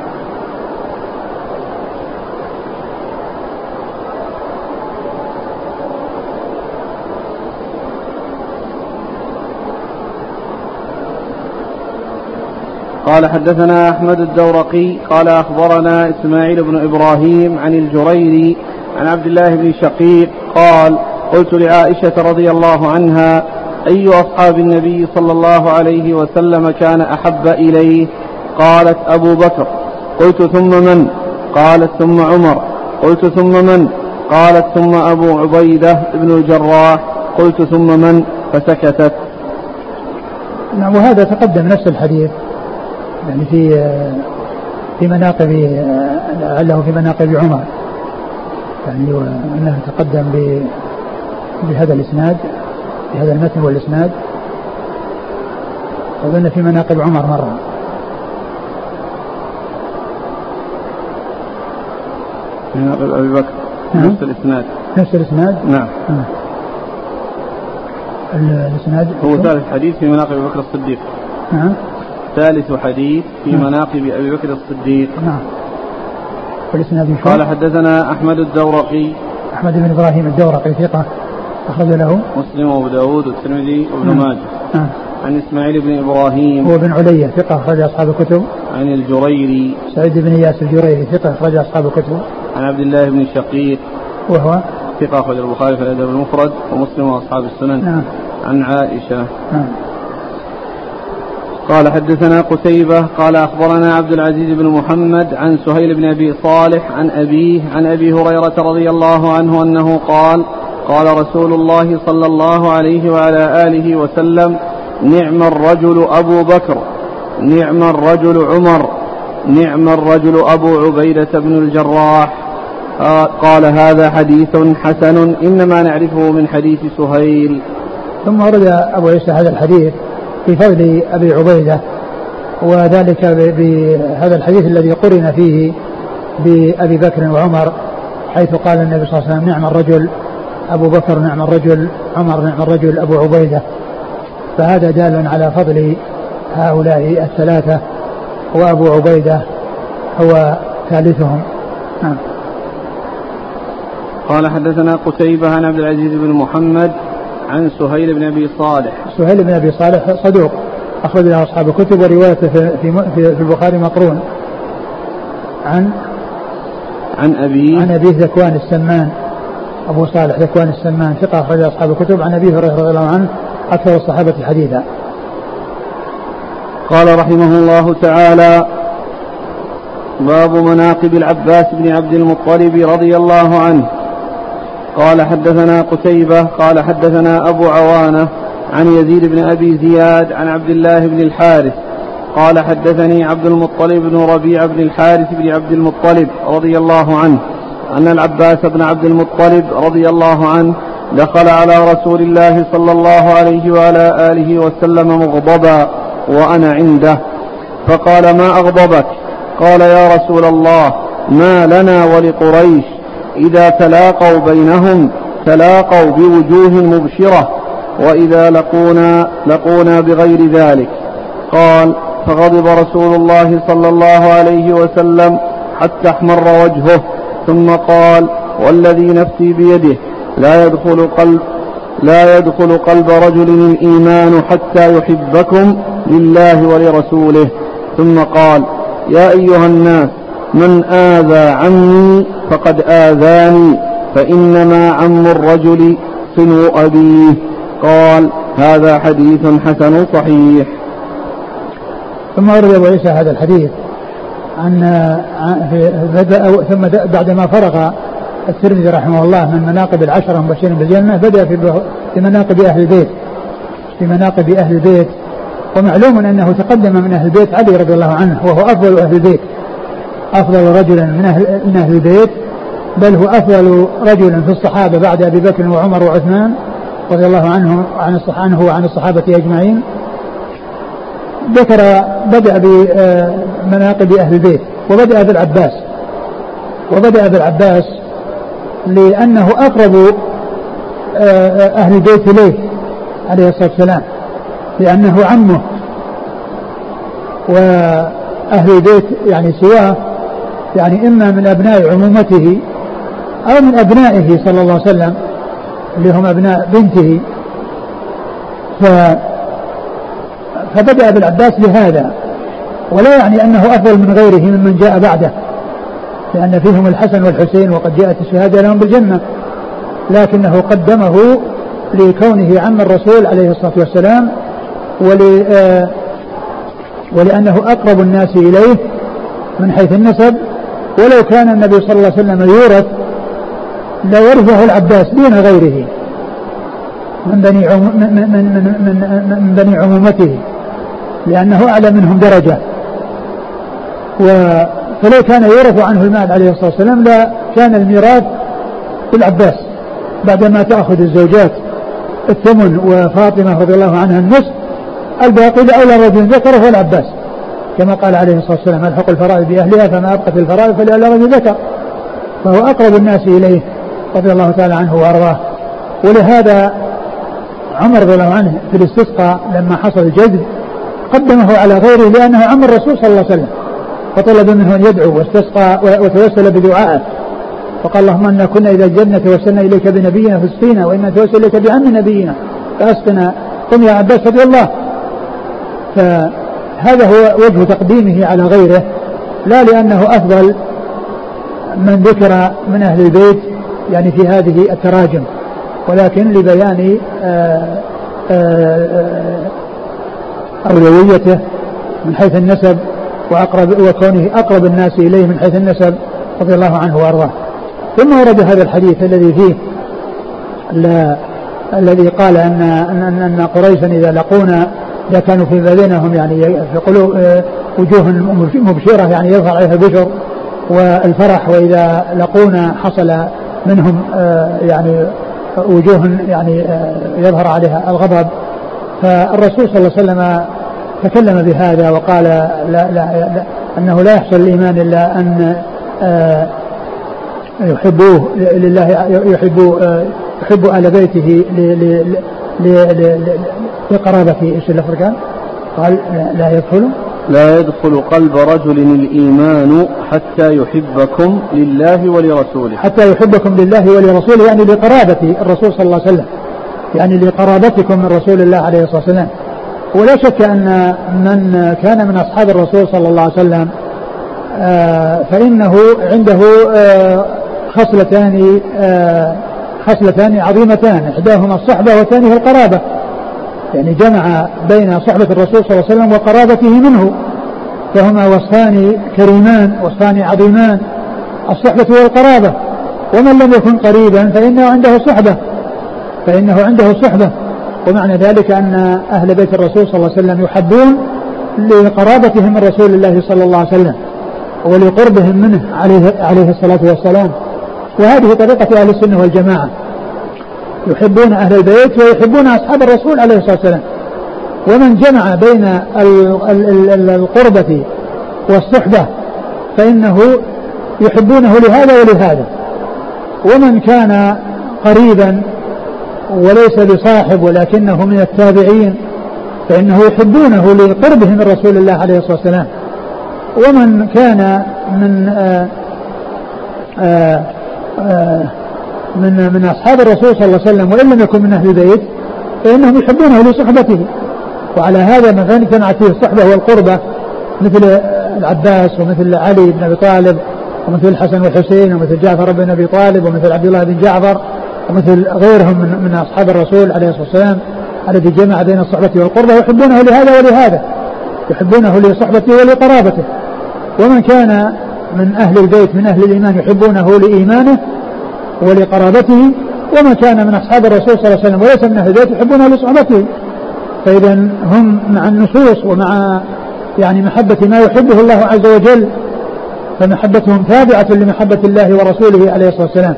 قال حدثنا أحمد الدورقي قال أخبرنا إسماعيل بن إبراهيم عن الجريري عن عبد الله بن شقيق قال قلت لعائشة رضي الله عنها أي أصحاب النبي صلى الله عليه وسلم كان أحب إليه؟ قالت أبو بكر. قلت ثم من؟ قالت ثم عمر. قلت ثم من؟ قالت ثم أبو عبيدة بن الجراح. قلت ثم من؟ فسكتت. نعم. وهذا تقدم نفس الحديث يعني في في مناقب لعله في مناقب عمر يعني وأنه تقدم بهذا الإسناد بهذا المتن والإسناد، وأن في مناقب عمر مرة. مناقب أبي بكر نفس الإسناد نفس الإسناد نعم. آه. الإسناد هو ثالث حديث في مناقب أبي بكر الصديق. نعم. ثالث حديث في نعم. مناقب أبي بكر الصديق. نعم. قال حدثنا أحمد الدورقي أحمد بن إبراهيم الدورقي ثقة أخرج له مسلم وأبو داود والترمذي وابن نعم. ماجه. نعم. عن إسماعيل بن إبراهيم هو بن علية ثقة أخرج أصحاب الكتب. عن الجريري سعيد بن إياس الجريري ثقة أخرج أصحاب الكتب. عن عبد الله بن شقيق وهو ثقة أخرج البخاري في الأدب المفرد ومسلم وأصحاب السنن. نعم. عن عائشة. نعم. قال حدثنا قتيبة قال أخبرنا عبد العزيز بن محمد عن سهيل بن أبي صالح عن أبيه عن أبي هريرة رضي الله عنه أنه قال قال رسول الله صلى الله عليه وعلى آله وسلم نعم الرجل أبو بكر نعم الرجل عمر نعم الرجل أبو عبيدة بن الجراح. قال هذا حديث حسن إنما نعرفه من حديث سهيل. ثم ورد أبو عيسى هذا الحديث في فضل أبي عبيدة، وذلك بهذا الحديث الذي قرن فيه بأبي بكر وعمر، حيث قال النبي صلى الله عليه وسلم نعم الرجل أبو بكر نعم الرجل عمر نعم الرجل أبو عبيدة، فهذا دال على فضل هؤلاء الثلاثة، وأبو عبيدة هو ثالثهم. نعم. قال حدثنا قتيبة عن عبد العزيز بن محمد عن سهيل بن أبي صالح. سهيل بن أبي صالح صدوق أخرج له أصحاب الكتب، وروايته في, في, في البخاري مقرون. عن عن أبيه عن أبيه ذكوان السمان أبو صالح ذكوان السمان ثقة أخرج أصحاب الكتب. عن أبيه رضي الله عنه أكثر الصحابة حديثا. قال رحمه الله تعالى باب مناقب العباس بن عبد المطلب رضي الله عنه. قال حدثنا قتيبة قال حدثنا أبو عوانة عن يزيد بن أبي زياد عن عبد الله بن الحارث قال حدثني عبد المطلب بن ربيع بن الحارث بن عبد المطلب رضي الله عنه أن العباس بن عبد المطلب رضي الله عنه دخل على رسول الله صلى الله عليه وعلى آله وسلم مغضبا وأنا عنده، فقال ما أغضبك؟ قال يا رسول الله ما لنا ولقريش إذا تلاقوا بينهم تلاقوا بوجوه مبشرة، وإذا لقونا لقونا بغير ذلك. قال فغضب رسول الله صلى الله عليه وسلم حتى احمر وجهه، ثم قال والذي نفسي بيده لا يدخل قلب لا يدخل قلب رجل الإيمان حتى يحبكم لله ولرسوله. ثم قال: يا أيها الناس، من آذى عمي فقد آذاني، فإنما عم الرجل صنو أبيه. قال: هذا حديث حسن صحيح. ثم ورد أبو عيسى هذا الحديث عن بدأ ثم بعدما فرغ الترمذي رحمه الله من مناقب العشرة المبشرين بالجنة بدأ في مناقب أهل البيت في مناقب أهل البيت ومعلوم أنه تقدم من أهل البيت علي رضي الله عنه، وهو أفضل أهل البيت، أفضل رجل من أهل, من أهل البيت، بل هو أفضل رجل في الصحابة بعد أبي بكر وعمر وعثمان رضي الله عنه عنه وعن الصحابة أجمعين. ذكر بدأ بمناقب أهل البيت وبدأ بالعباس وبدأ بالعباس لأنه أقرب أهل البيت إليه عليه الصلاة والسلام، لأنه عمه، وأهل البيت يعني سواه يعني إما من أبناء عمومته أو من أبنائه صلى الله عليه وسلم اللي هم أبناء بنته. ف فبدأ بالعباس لهذا، ولا يعني أنه أفضل من غيره ممن جاء بعده، لأن فيهم الحسن والحسين وقد جاءت الشهادة لهم بالجنة، لكنه قدمه لكونه عم الرسول عليه الصلاة والسلام ول... ولأنه أقرب الناس إليه من حيث النسب. ولو كان النبي صلى الله عليه وسلم يورث لورثه العباس دون غيره من بني, عم... من... من... من... من... من بني عمومته، لأنه أعلى منهم درجة. و... فلو كان يورث عنه المال عليه الصلاة والسلام لا كان الميراث بالعباس، بعدما تأخذ الزوجات الثمن وفاطمة رضي الله عنها النصف، الباقي لأولى رجل ذكر هو العباس، كما قال عليه الصلاة والسلام: الحق الفرائض بأهلها فما أبقت الفرائض فلأولى رجل ذكر. فهو أقرب الناس إليه رضي الله تعالى عنه وأرضاه. ولهذا عمر رضي الله عنه في الاستسقاء لما حصل الجذب قدمه على غيره لأنه عم الرسول صلى الله عليه وسلم، فطلب منه أن يدعو واستسقى وتوسل بدعائه، فقال: اللهم إنا كنا إذا جدنا توسلنا إليك بنبينا فاسقينا، وإنا توسل إليك بعم نبينا فاسقنا، قم يا عباس رضي الله. فهذا هو وجه تقديمه على غيره، لا لأنه أفضل من ذكر من أهل البيت يعني في هذه التراجم، ولكن لبيان أولويته من حيث النسب وأقرب وكونه أقرب الناس إليه من حيث النسب رضي الله عنه وأرضاه. ثم ورد هذا الحديث الذي فيه الذي قال أن, أن, أن قريشا إذا لقونا إذا كانوا في بينهم يعني في قلوب وجوه مبشرة يعني يظهر عليها البشر والفرح، وإذا لقونا حصل منهم يعني وجوه يعني يظهر عليها الغضب. فالرسول صلى الله عليه وسلم تكلم بهذا وقال لا لا لا أنه لا يحصل الإيمان إلا أن يحبوه لله، يحبوا يحبوا آل بيته لقرابته. ايش اللفظ كان؟ قال لا يدخل لا يدخل قلب رجل الإيمان حتى يحبكم لله ولرسوله، حتى يحبكم لله ولرسوله يعني لقرابة الرسول صلى الله عليه وسلم، يعني لقرابتكم من رسول الله عليه الصلاة والسلام. ولا شك أن من كان من أصحاب الرسول صلى الله عليه وسلم آه فإنه عنده آه خصلتان آه خصلتان عظيمتان، إحداهما الصحبة والثانية القرابة، يعني جمع بين صحبة الرسول صلى الله عليه وسلم وقرابته منه، فهما وصفان كريمان وصفان عظيمان، الصحبة والقرابة. ومن لم يكن قريبا فإنه عنده صحبة فإنه عنده صحبة ومعنى ذلك أن أهل بيت الرسول صلى الله عليه وسلم يحبون لقرابتهم من رسول الله صلى الله عليه وسلم ولقربهم منه عليه, عليه الصلاة والسلام. وهذه طريقة أهل السنة والجماعة، يحبون أهل البيت ويحبون أصحاب الرسول عليه الصلاة والسلام. ومن جمع بين القربة والصحبة فإنه يحبونه لهذا ولهذا. ومن كان قريبا وليس بصاحب ولكنه من التابعين فإنه يحبونه لقربه من رسول الله عليه الصلاة والسلام. ومن كان من آآ آآ من من أصحاب الرسول صلى الله عليه وسلم وإن لم يكن من أهل البيت فإنهم يحبونه لصحبته. وعلى هذا مثلا كانت فيه الصحبة والقربة مثل العباس ومثل علي بن أبي طالب ومثل الحسن والحسين ومثل جعفر بن أبي طالب ومثل عبد الله بن جعفر ومثل غيرهم من, من أصحاب الرسول عليه الصلاة والسلام الذي جمع بين الصحبة والقربة يحبونه لهذا ولهذا، يحبونه لصحبته ولقرابته. ومن كان من أهل البيت من أهل الإيمان يحبونه لإيمانه ولقرابته، ومن كان من أصحاب الرسول صلى الله عليه وسلم وليس من أهل البيت يحبونه لصحبته. فإذا هم مع النصوص ومع يعني محبة ما يحبه الله عز وجل، فمحبتهم تابعة لمحبة الله ورسوله عليه الصلاة والسلام.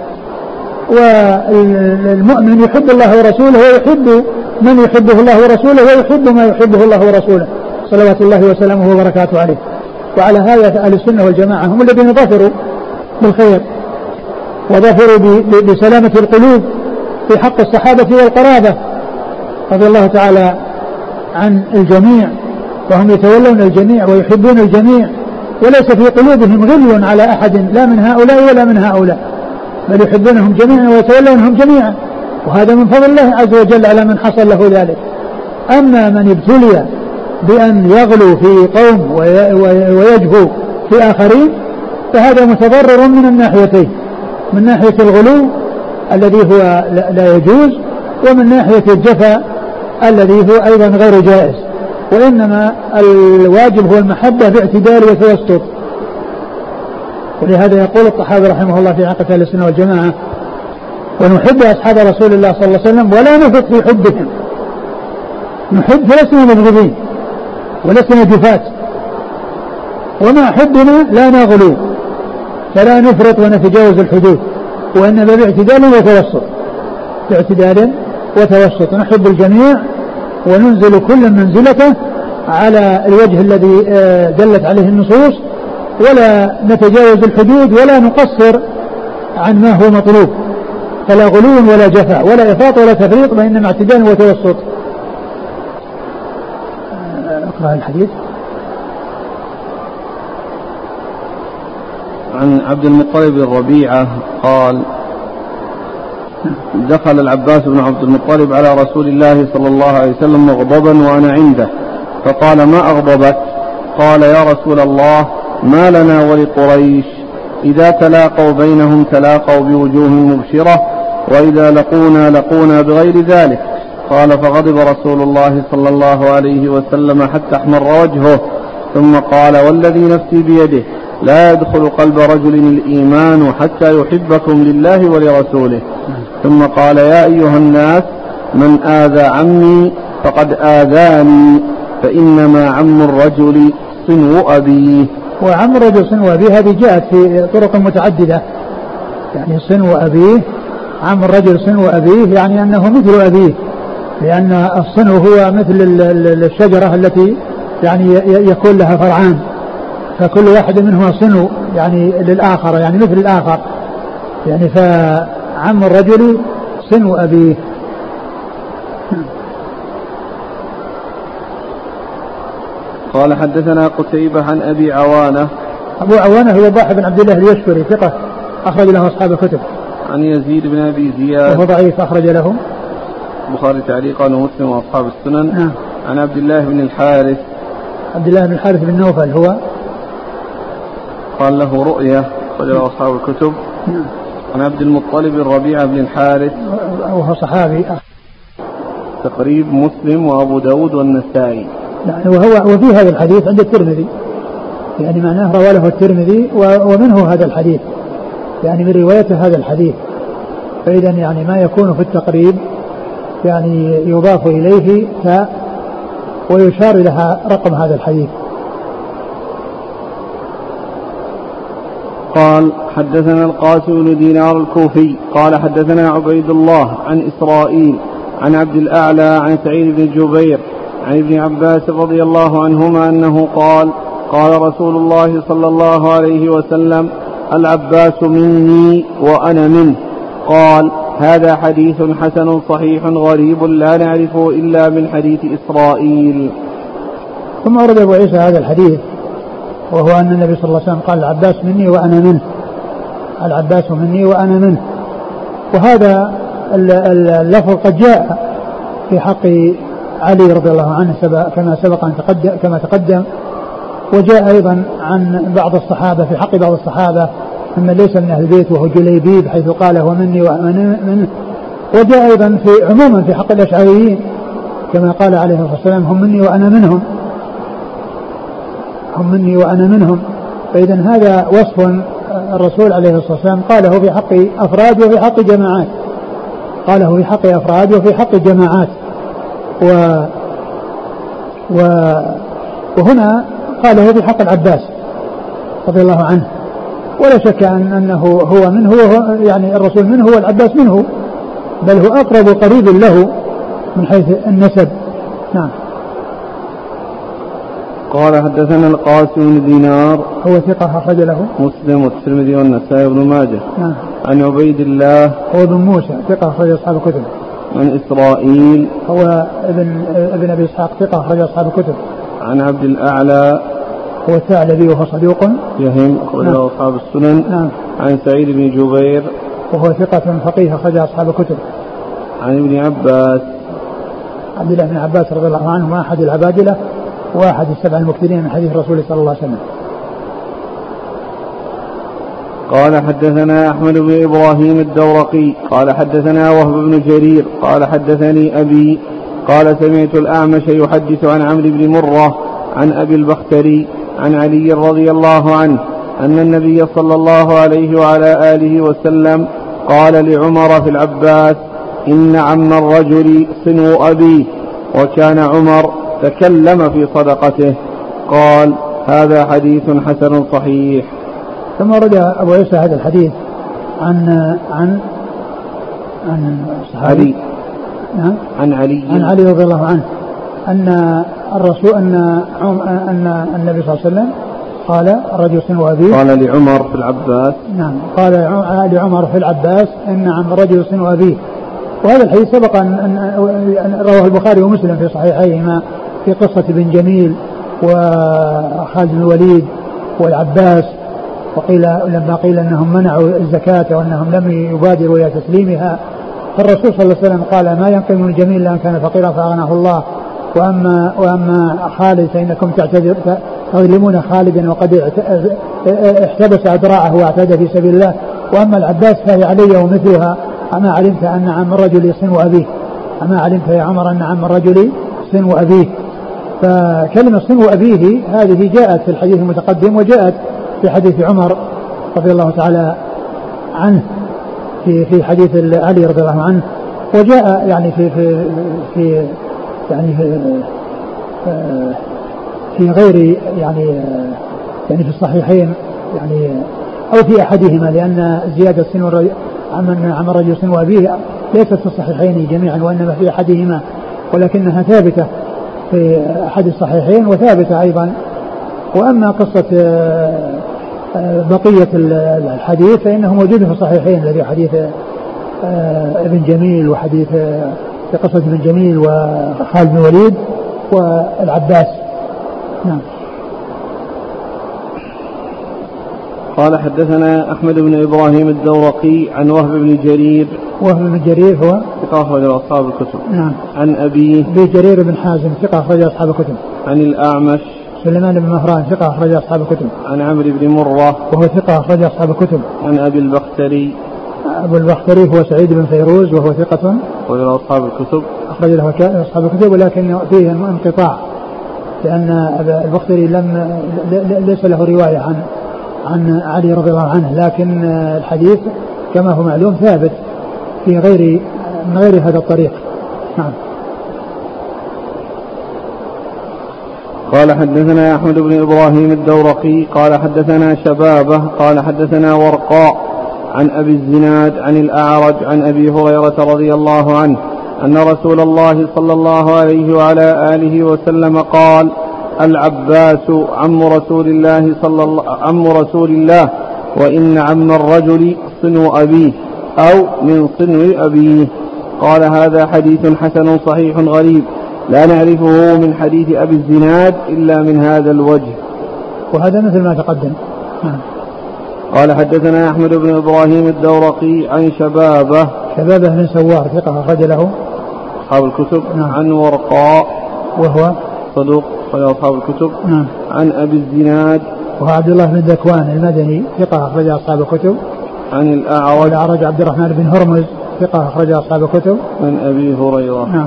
والمؤمن يحب الله ورسوله ويحب من يحبه الله ورسوله ويحب ما يحبه الله ورسوله صلوات الله وسلامه وبركاته عليه. وعلى هذا أهل السنة والجماعة هم الذين ظفروا بالخير وظفروا بسلامة القلوب في حق الصحابة والقرابة رضي الله تعالى عن الجميع، وهم يتولون الجميع ويحبون الجميع، وليس في قلوبهم غل على أحد لا من هؤلاء ولا من هؤلاء، بل يحبونهم جميعا ويتولونهم جميعا، وهذا من فضل الله عز وجل على من حصل له ذلك. أما من ابتلي بأن يغلو في قوم ويجهو في آخرين فهذا متضرر من الناحيتين، من ناحية الغلو الذي هو لا يجوز، ومن ناحية الجفا الذي هو أيضا غير جائز. وإنما الواجب هو المحبة باعتدال وتوسط. ولهذا يقول الطحاوي رحمه الله في عقيدة أهل السنة والجماعة: ونحب أصحاب رسول الله صلى الله عليه وسلم ولا نفرط في حبهم. نحب فلسنا مبغضين ولسنا جفات، ومع حبنا لا نغلو فلا نفرط ونتجاوز الحدود، وإنما باعتدال وتوسط، باعتدال وتوسط. نحب الجميع وننزل كل منزلته على الوجه الذي دلت عليه النصوص، ولا نتجاوز الحدود ولا نقصر عن ما هو مطلوب، فلا غلو ولا جفا ولا إفراط ولا تفريط، وإنما اعتدال وتوسط. اقرأ الحديث. عن عبد المطلب الربيعة قال: دخل العباس بن عبد المطلب على رسول الله صلى الله عليه وسلم مغضبا وأنا عنده، فقال: ما أغضبك؟ قال: يا رسول الله، ما لنا ولقريش إذا تلاقوا بينهم تلاقوا بوجوه مبشرة، وإذا لقونا لقونا بغير ذلك. قال: فغضب رسول الله صلى الله عليه وسلم حتى احمر وجهه، ثم قال: والذي نفسي بيده لا يدخل قلب رجل الإيمان حتى يحبكم لله ولرسوله. ثم قال: يا أيها الناس، من آذى عمي فقد آذاني، فإنما عم الرجل صنو أبيه. وعم الرجل صنو أبيه هذه جاءت في طرق متعددة، يعني صنو أبيه، عم الرجل صنو أبيه يعني أنه مثل أبيه، لأن الصنو هو مثل الشجرة التي يعني يكون لها فرعان، فكل واحد منهما صنو يعني للآخر، يعني مثل الآخر، يعني فعم الرجل صنو أبيه. قال: حدثنا قتيبة عن أبي عوانة. أبو عوانة هو ضاحي بن عبد الله اليشكري، ثقة أخرج له أصحاب الكتب. عن يزيد بن أبي زياد وهو ضعيف أخرج له البخاري تعليقا ومسلم وأصحاب السنن. نعم. عن عبد الله بن الحارث عبد الله بن الحارث بن نوفل هو قال له رؤية أخرجه أصحاب الكتب. نعم. عن عبد المطلب الربيع بن الحارث وهو صحابي، تقريب مسلم وأبو داود والنسائي. يعني وهو وفي هذا الحديث عند الترمذي، يعني معناه رواه له الترمذي ومنه هذا الحديث، يعني من رواية هذا الحديث. فإذا يعني ما يكون في التقريب يعني يضاف إليه ف ويشار لها رقم هذا الحديث. قال: حدثنا القاسم بن دينار الكوفي قال: حدثنا عبيد الله عن إسرائيل عن عبد الأعلى عن سعيد بن جبير عن ابن عباس رضي الله عنهما أنه قال: قال رسول الله صلى الله عليه وسلم: العباس مني وأنا منه. قال: هذا حديث حسن صحيح غريب لا نعرفه إلا من حديث إسرائيل. ثم أورد أبو عيسى هذا الحديث، وهو أن النبي صلى الله عليه وسلم قال: العباس مني وأنا منه، العباس مني وأنا منه. وهذا اللفظ قد جاء في حق علي رضي الله عنه كما سبق أن تقدم كما تقدم، وجاء أيضا عن بعض الصحابة في حق بعض الصحابة أن ليس من أهل البيت وهو جليبيب حيث قال هو مني وأنا منه. وجاء أيضا في عموما في حق الأشعريين كما قال عليه الصلاة والسلام هم مني وأنا منهم هم مني وأنا منهم. فإذا هذا وصف الرسول عليه الصلاة والسلام قاله في حق أفراد وفي حق جماعات قاله في حق أفراد وفي حق جماعات و و وهنا قاله في حق العباس رضي الله عنه. ولا شك أن أنه هو منه وهو يعني الرسول منه والعباس منه، بل هو أقرب قريب له من حيث النسب. نعم. قال حدثنا القاسم بن دينار هو ثقة أخرج له مسلم والترمذي والنسائي وابن ماجه. نعم. عن عبيد الله هو بن موسى ثقة أخرج أصحاب الكتب. عن إسرائيل هو ابن ابن أبي إسحاق ثقة أخرج أصحاب الكتب. عن عبد الأعلى هو الثعلبي وهو صدوق يهم أخرج له أصحاب السنن. نعم. عن سعيد بن جبير وهو ثقة فقيه أخرج أصحاب الكتب. عن ابن عباس عبد الله بن عباس رضي الله عنهما أحد العبادلة واحد السبع المكثرين من حديث الرسول صلى الله عليه وسلم. قال حدثنا أحمد بن إبراهيم الدورقي قال حدثنا وهب بن جرير قال حدثني أبي قال سمعت الأعمش يحدث عن عمرو بن مرة عن أبي البختري عن علي رضي الله عنه أن النبي صلى الله عليه وعلى آله وسلم قال لعمر في العباس إن عم الرجل صنو أبيه، وكان عمر تكلم في صدقته. قال هذا حديث حسن صحيح. ثم ورد أبو عيسى هذا الحديث عن عن عن علي نعم عن علي عن علي رضي الله عنه أن الرسول أن أن النبي صلى الله عليه وسلم قال رجل صنو أبيه. قال لعمر في العباس نعم قال لعمر في العباس إن عم رجل صنو أبيه. وهذا الحديث سبق أن رواه البخاري ومسلم في صحيحيهما في قصة بن جميل وخالد بن الوليد والعباس، وقيل لما قيل أنهم منعوا الزكاة وأنهم لم يبادروا إلى تسليمها، فالرسول صلى الله عليه وسلم قال ما ينقم من الجميل لأن كان فقيرا فأغناه الله، وأما, وأما خالد فإنكم تظلمون خالدا وقد احتبس أدراعه واعتاد في سبيل الله، وأما العباس فهي علي ومثلها. أما علمت أن عم الرجل صنو أبيه أما علمت يا عمر أن عم الرجل صنو أبيه. فكلمة صنو أبيه هذه جاءت في الحديث المتقدم وجاءت في حديث عمر رضي الله تعالى عنه في في حديث علي رضي الله عنه، وجاء يعني في في في يعني في, في غير يعني يعني في الصحيحين يعني أو في أحدهما، لأن زيادة صنو عم الرجل صنو أبيه ليست في الصحيحين جميعا وإنما في أحدهما، ولكنها ثابتة في أحد الصحيحين وثابتة أيضا. وأما قصة بقية الحديث فإنه موجود في الصحيحين، الذي حديث ابن جميل وحديث في قصة ابن جميل وخالد بن الوليد والعباس. نعم. قال حدثنا أحمد بن إبراهيم الدورقي عن وهب بن جرير. وهب بن جرير هو ثقة أخرج أصحاب الكتب. نعم. عن أبيه أبي جرير بن حازم ثقة أخرج أصحاب الكتب. عن الأعمش سليمان بن مهران ثقة أخرج أصحاب الكتب. عن عمرو بن مرة وهو ثقة أخرج أصحاب الكتب. عن أبي البختري. أبو البختري هو سعيد بن فيروز وهو ثقة أخرج له أصحاب الكتب. أخرج له أصحاب الكتب ولكن فيه انقطاع، لأن البختري لم ليس له رواية عن عن علي رضي الله عنه، لكن الحديث كما هو معلوم ثابت في غير من غير هذا الطريق. نعم. قال حدثنا أحمد بن إبراهيم الدورقي قال حدثنا شبابه قال حدثنا ورقاء عن أبي الزناد عن الأعرج عن أبي هريرة رضي الله عنه أن رسول الله صلى الله عليه وعلى آله وسلم قال العباس عم رسول الله صلى الله عم رسول الله وإن عم الرجل صنو أبيه أو من صنو أبيه. قال هذا حديث حسن صحيح غريب لا نعرفه من حديث أبي الزناد إلا من هذا الوجه. وهذا مثل ما تقدم. قال حدثنا أحمد بن إبراهيم الدورقي عن شبابه شبابه بن سوار ثقة أخرج له أصحاب الكتب. نعم. عن ورقاء وهو صدوق أخرج أصحاب الكتب. نعم. عن أبي الزناد وهو عبد الله بن ذكوان المدني ثقة أخرج أصحاب الكتب. عن الأعرج الأعرج عبد الرحمن بن هرمز ثقة أخرج أصحاب الكتب. عن أبي هريرة. نعم.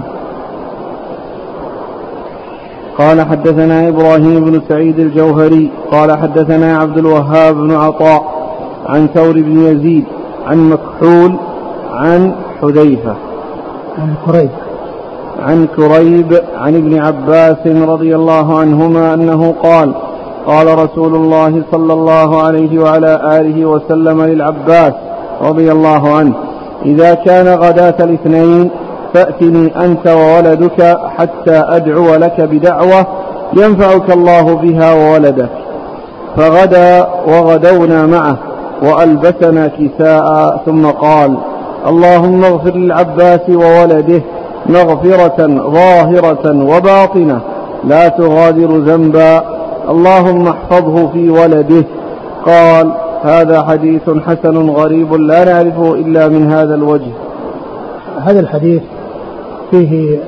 قال حدثنا إبراهيم بن سعيد الجوهري قال حدثنا عبد الوهاب بن عطاء عن ثور بن يزيد عن مكحول عن حذيفة عن كريب عن كريب عن ابن عباس رضي الله عنهما أنه قال قال رسول الله صلى الله عليه وعلى آله وسلم للعباس رضي الله عنه إذا كان غداة الاثنين فأتني أنت وولدك حتى أدعو لك بدعوة ينفعك الله بها وولدك. فغدا وغدونا معه وألبسنا كساء ثم قال اللهم اغفر للعباس وولده مغفرة ظاهرة وباطنة لا تغادر ذنبا اللهم احفظه في ولده. قال هذا حديث حسن غريب لا نعرفه إلا من هذا الوجه. هذا الحديث فيه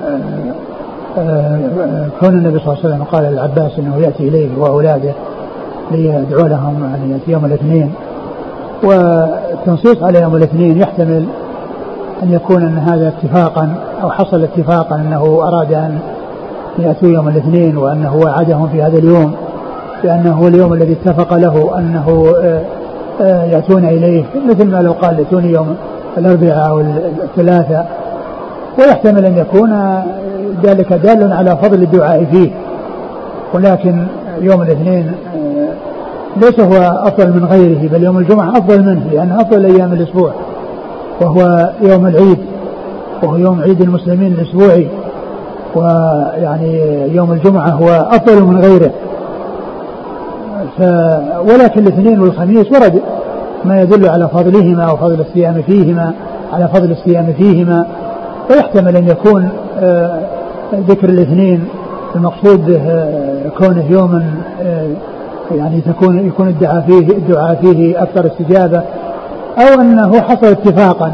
كون النبي صلى الله عليه وسلم قال للعباس انه ياتي اليه واولاده ليدعو لهم ان ياتي يوم الاثنين، والتنصيص على يوم الاثنين يحتمل ان يكون ان هذا اتفاقا او حصل اتفاقا انه اراد ان ياتوا يوم الاثنين وانه وعدهم في هذا اليوم لانه هو اليوم الذي اتفق له انه ياتون اليه، مثل ما لو قال ائتوني يوم الاربعاء او الثلاثاء. ويحتمل أن يكون ذلك دال على فضل الدعاء فيه، ولكن يوم الاثنين ليس هو أفضل من غيره، بل يوم الجمعة أفضل منه لأنه أفضل أيام الأسبوع وهو يوم العيد وهو يوم عيد المسلمين الأسبوعي، ويعني يوم الجمعة هو أفضل من غيره. ف... ولكن الاثنين والخميس ورد ما يدل على فضلهما وفضل الصيام فيهما على فضل الصيام فيهما، ويحتمل أن يكون ذكر الاثنين المقصود كونه يوما يعني تكون يكون الدعاء فيه الدعاء فيه أكثر استجابة، أو أنه حصل اتفاقا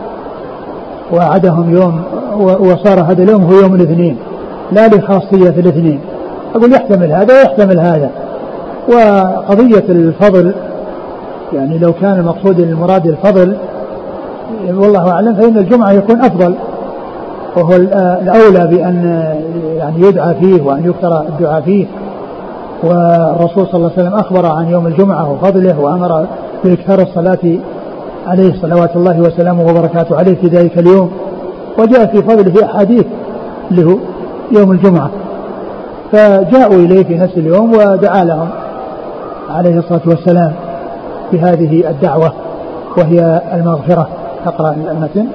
وعدهم يوم وصار هذا اليوم هو يوم الاثنين لا لخاصية الاثنين. أقول يحتمل هذا ويحتمل هذا. وقضية الفضل يعني لو كان المقصود المراد الفضل والله أعلم فإن الجمعة يكون أفضل وهو الأولى بأن يعني يدعى فيه وأن يكثر الدعاء فيه. والرسول صلى الله عليه وسلم أخبر عن يوم الجمعة وفضله وأمر بإكثار الصلاة عليه صلوات الله وسلامه وبركاته عليه في ذلك اليوم، وجاء في فضله أحاديث له يوم الجمعة، فجاءوا إليه في نفس اليوم ودعا لهم عليه الصلاة والسلام بهذه الدعوة وهي المغفرة. أقرأ المتن.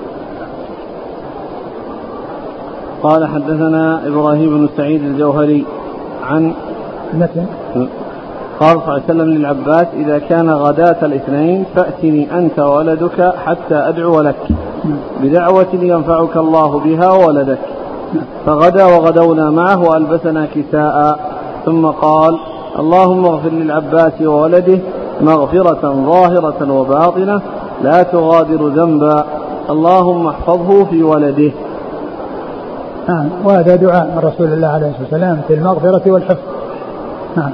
قال حدثنا إبراهيم بن سعيد الجوهري عن المتن قال صلى الله عليه وسلم للعباس إذا كان غداة الاثنين فأتني أنت وولدك حتى أدعو لك بدعوة ينفعك الله بها وولدك. فغدا وغدونا معه وألبسنا كساء ثم قال اللهم اغفر للعباس وولده مغفرة ظاهرة وباطنة لا تغادر ذنبا اللهم احفظه في ولده. نعم. وهذا دعاء من رسول الله عليه الصلاة والسلام في المغفرة والحفظ. نعم.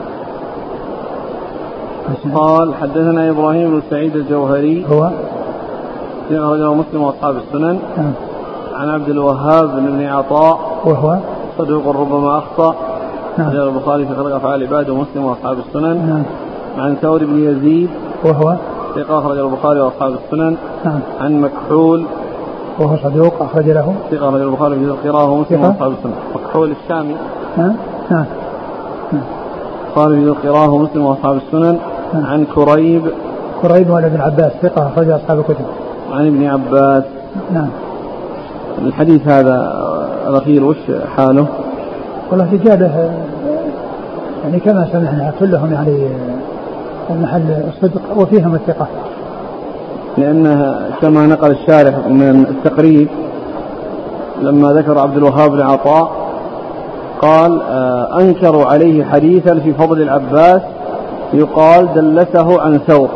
قال حدثنا إبراهيم بن سعيد الجوهري هو أخرجه مسلم وأصحاب السنن. نعم. عن عبد الوهاب بن عطاء وهو صدوق ربما أخطأ. نعم. أخرجه البخاري في خلق أفعال العباد ومسلم وأصحاب السنن. نعم. عن ثور بن يزيد وهو ثقة أخرجه البخاري وأصحاب السنن. نعم. عن مكحول وهو صدوق أخرج له ثقة أخرجه البخاري في القراءة ومسلم وأصحاب السنن. مكحول الشامي. نعم. نعم. البخاري في القراءة ومسلم وأصحاب السنن. نعم. عن كريب كريب ولا ابن عباس ثقة أخرج أصحاب الكتب. عن ابن عباس. نعم. الحديث هذا الأخير وش حاله؟ والله رجاله يعني كما سمعنا كلهم يعني محل الصدق وفيهم الثقة، لأنها كما نقل الشارح من التقريب لما ذكر عبد الوهاب بن عطاء قال أنكروا عليه حديثا في فضل العباس يقال دلسه عن ثور.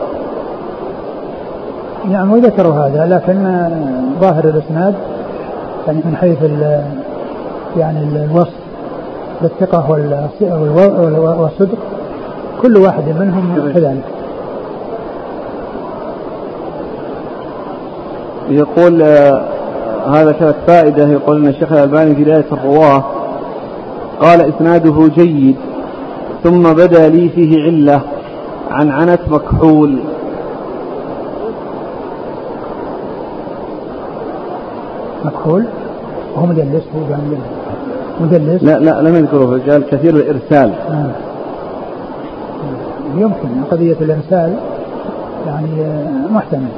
نعم وذكروا هذا، لكن ظاهر الإسناد يعني من حيث يعني الوصف بالثقة والصدق كل واحد منهم كذلك. يقول آه هذا كانت فائدة. يقول أن الشيخ الألباني في بداية الرواة قال إسناده جيد ثم بدا لي فيه علة عن عنت مكحول. مكحول وهو مدلس، هو مدلس. لا لا لم يذكره، قال كثير الإرسال. آه. يمكن قضية الإرسال يعني محتمل.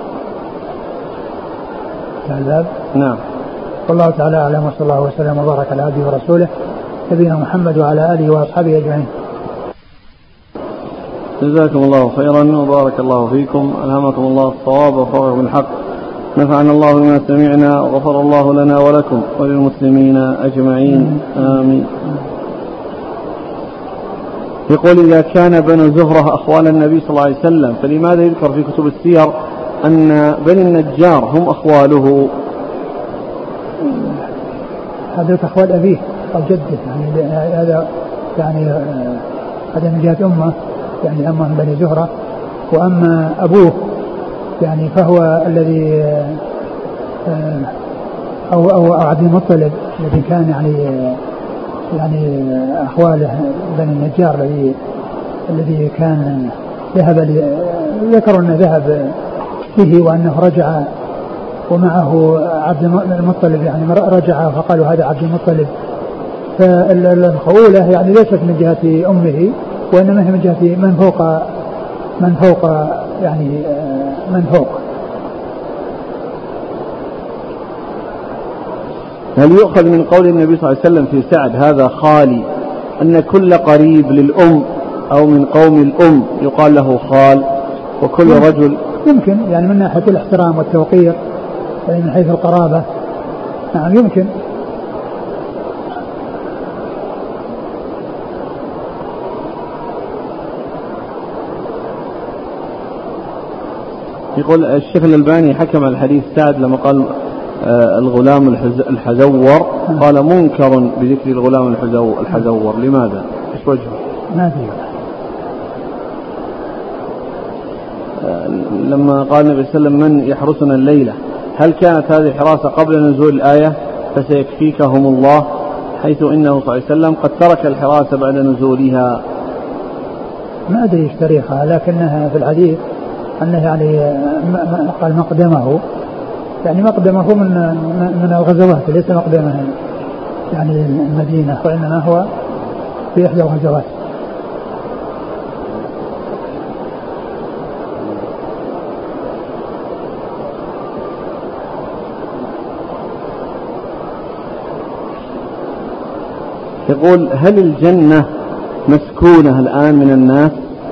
الباب. نعم. والله تعالى أعلم، وصلى الله وسلم وبارك على عبده ورسوله نبينا محمد وعلى آله وأصحابه أجمعين. جزاكم الله خيرا وبارك الله فيكم، ألهمكم الله الصواب وفرق بالحق، نفعنا الله بما سمعنا وغفر الله لنا ولكم وللمسلمين أجمعين آمين. يقول إذا كان بنو زهرة أخوال النبي صلى الله عليه وسلم فلماذا يذكر في كتب السير أن بني النجار هم أخواله؟ هذا أخوال أبيه أو جده، يعني هذا يعني هذا من جهة أمه، يعني أمه من بني زهرة، وأما أبوه يعني فهو الذي أو أو عبد المطلب الذي كان يعني يعني أخواله بني النجار الذي الذي كان ذهب، ذكروا أنه ذهب فيه وأنه رجع ومعه عبد المطلب، يعني رجع فقالوا هذا عبد المطلب. فالخولة يعني ليست من جهة أمه وإنما هي من جهة من فوق من فوق يعني من فوق. هل يؤخذ من قول النبي صلى الله عليه وسلم في سعد هذا خالي أن كل قريب للأم أو من قوم الأم يقال له خال وكل يمكن رجل؟ يمكن يعني من ناحية الاحترام والتوقير، يعني من حيث القرابة. نعم يمكن. يقول الشيخ الألباني حكم على الحديث سعد لما قال آه الغلام الحزور، قال منكر بذكر الغلام الحزور، لماذا؟ ايش وجهه؟ ما فيه. آه لما قال النبي صلى الله عليه وسلم من يحرسنا الليلة، هل كانت هذه الحراسة قبل نزول الآية فسيكفيكهم الله، حيث إنه صلى الله عليه وسلم قد ترك الحراسة بعد نزولها؟ ما أدري ايش تاريخها، لكنها في الحديث أنه يعني قال مقدمه، يعني مقدمه من من الغزوات، ليس مقدمه يعني المدينة، وإنما هو في إحدى الغزوات. يقول هل الجنة مسكونة الآن من الناس؟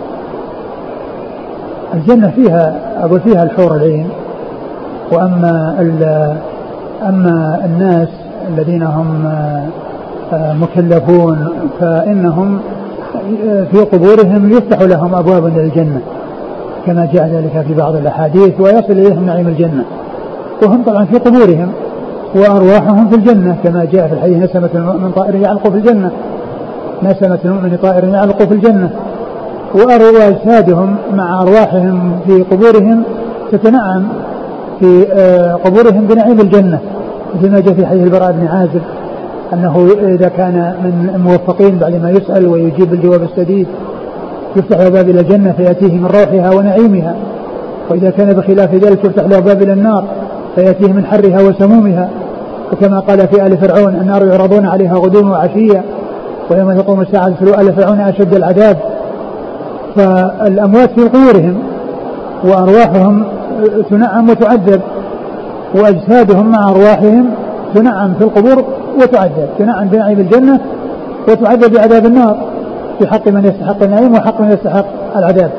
الجنة فيها أقول فيها الحور العين، وأما أما الناس الذين هم مكلفون فإنهم في قبورهم يفتح لهم أبواب الجنة كما جاء ذلك في بعض الأحاديث، ويصل إليهم نعيم الجنة، وهم طبعا في قبورهم وأرواحهم في الجنة كما جاء في الحديث نسمة المؤمن طائر يعلق في الجنة، نسمة المؤمن طائر يعلق في الجنة، وأجسادهم مع أرواحهم في قبورهم تتنعم في قبورهم بنعيم الجنة، مثل ما جاء في حديث البراء بن عازب أنه إذا كان من الموفقين بعد ما يسأل ويجيب الجواب السديد يفتح له باب إلى الجنة فيأتيه من روحها ونعيمها، وإذا كان بخلاف ذلك يفتح له باب إلى النار فيأتيه من حرها وسمومها، وكما قال في آل فرعون النار يعرضون عليها غدوا وعشيا ويوم تقوم الساعة ادخلوا آل فرعون أشد العذاب. فالأموات في قبورهم وأرواحهم تنعم وتعذب، وأجسادهم مع أرواحهم تنعم في القبور وتعذب، تنعم بنعيم الجنة وتعذب بعذاب النار في حق من يستحق النعيم وحق من يستحق العذاب.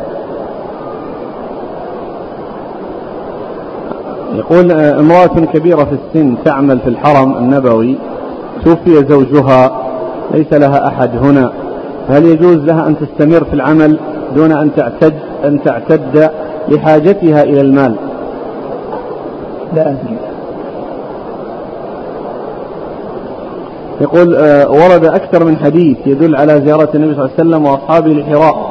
يقول امرأة كبيرة في السن تعمل في الحرم النبوي، توفي زوجها ليس لها أحد هنا، هل يجوز لها أن تستمر في العمل دون أن تعتد أن تعتد لحاجتها إلى المال؟ لا أدري. يقول ورد أكثر من حديث يدل على زيارة النبي صلى الله عليه وسلم وأصحابه لحراء،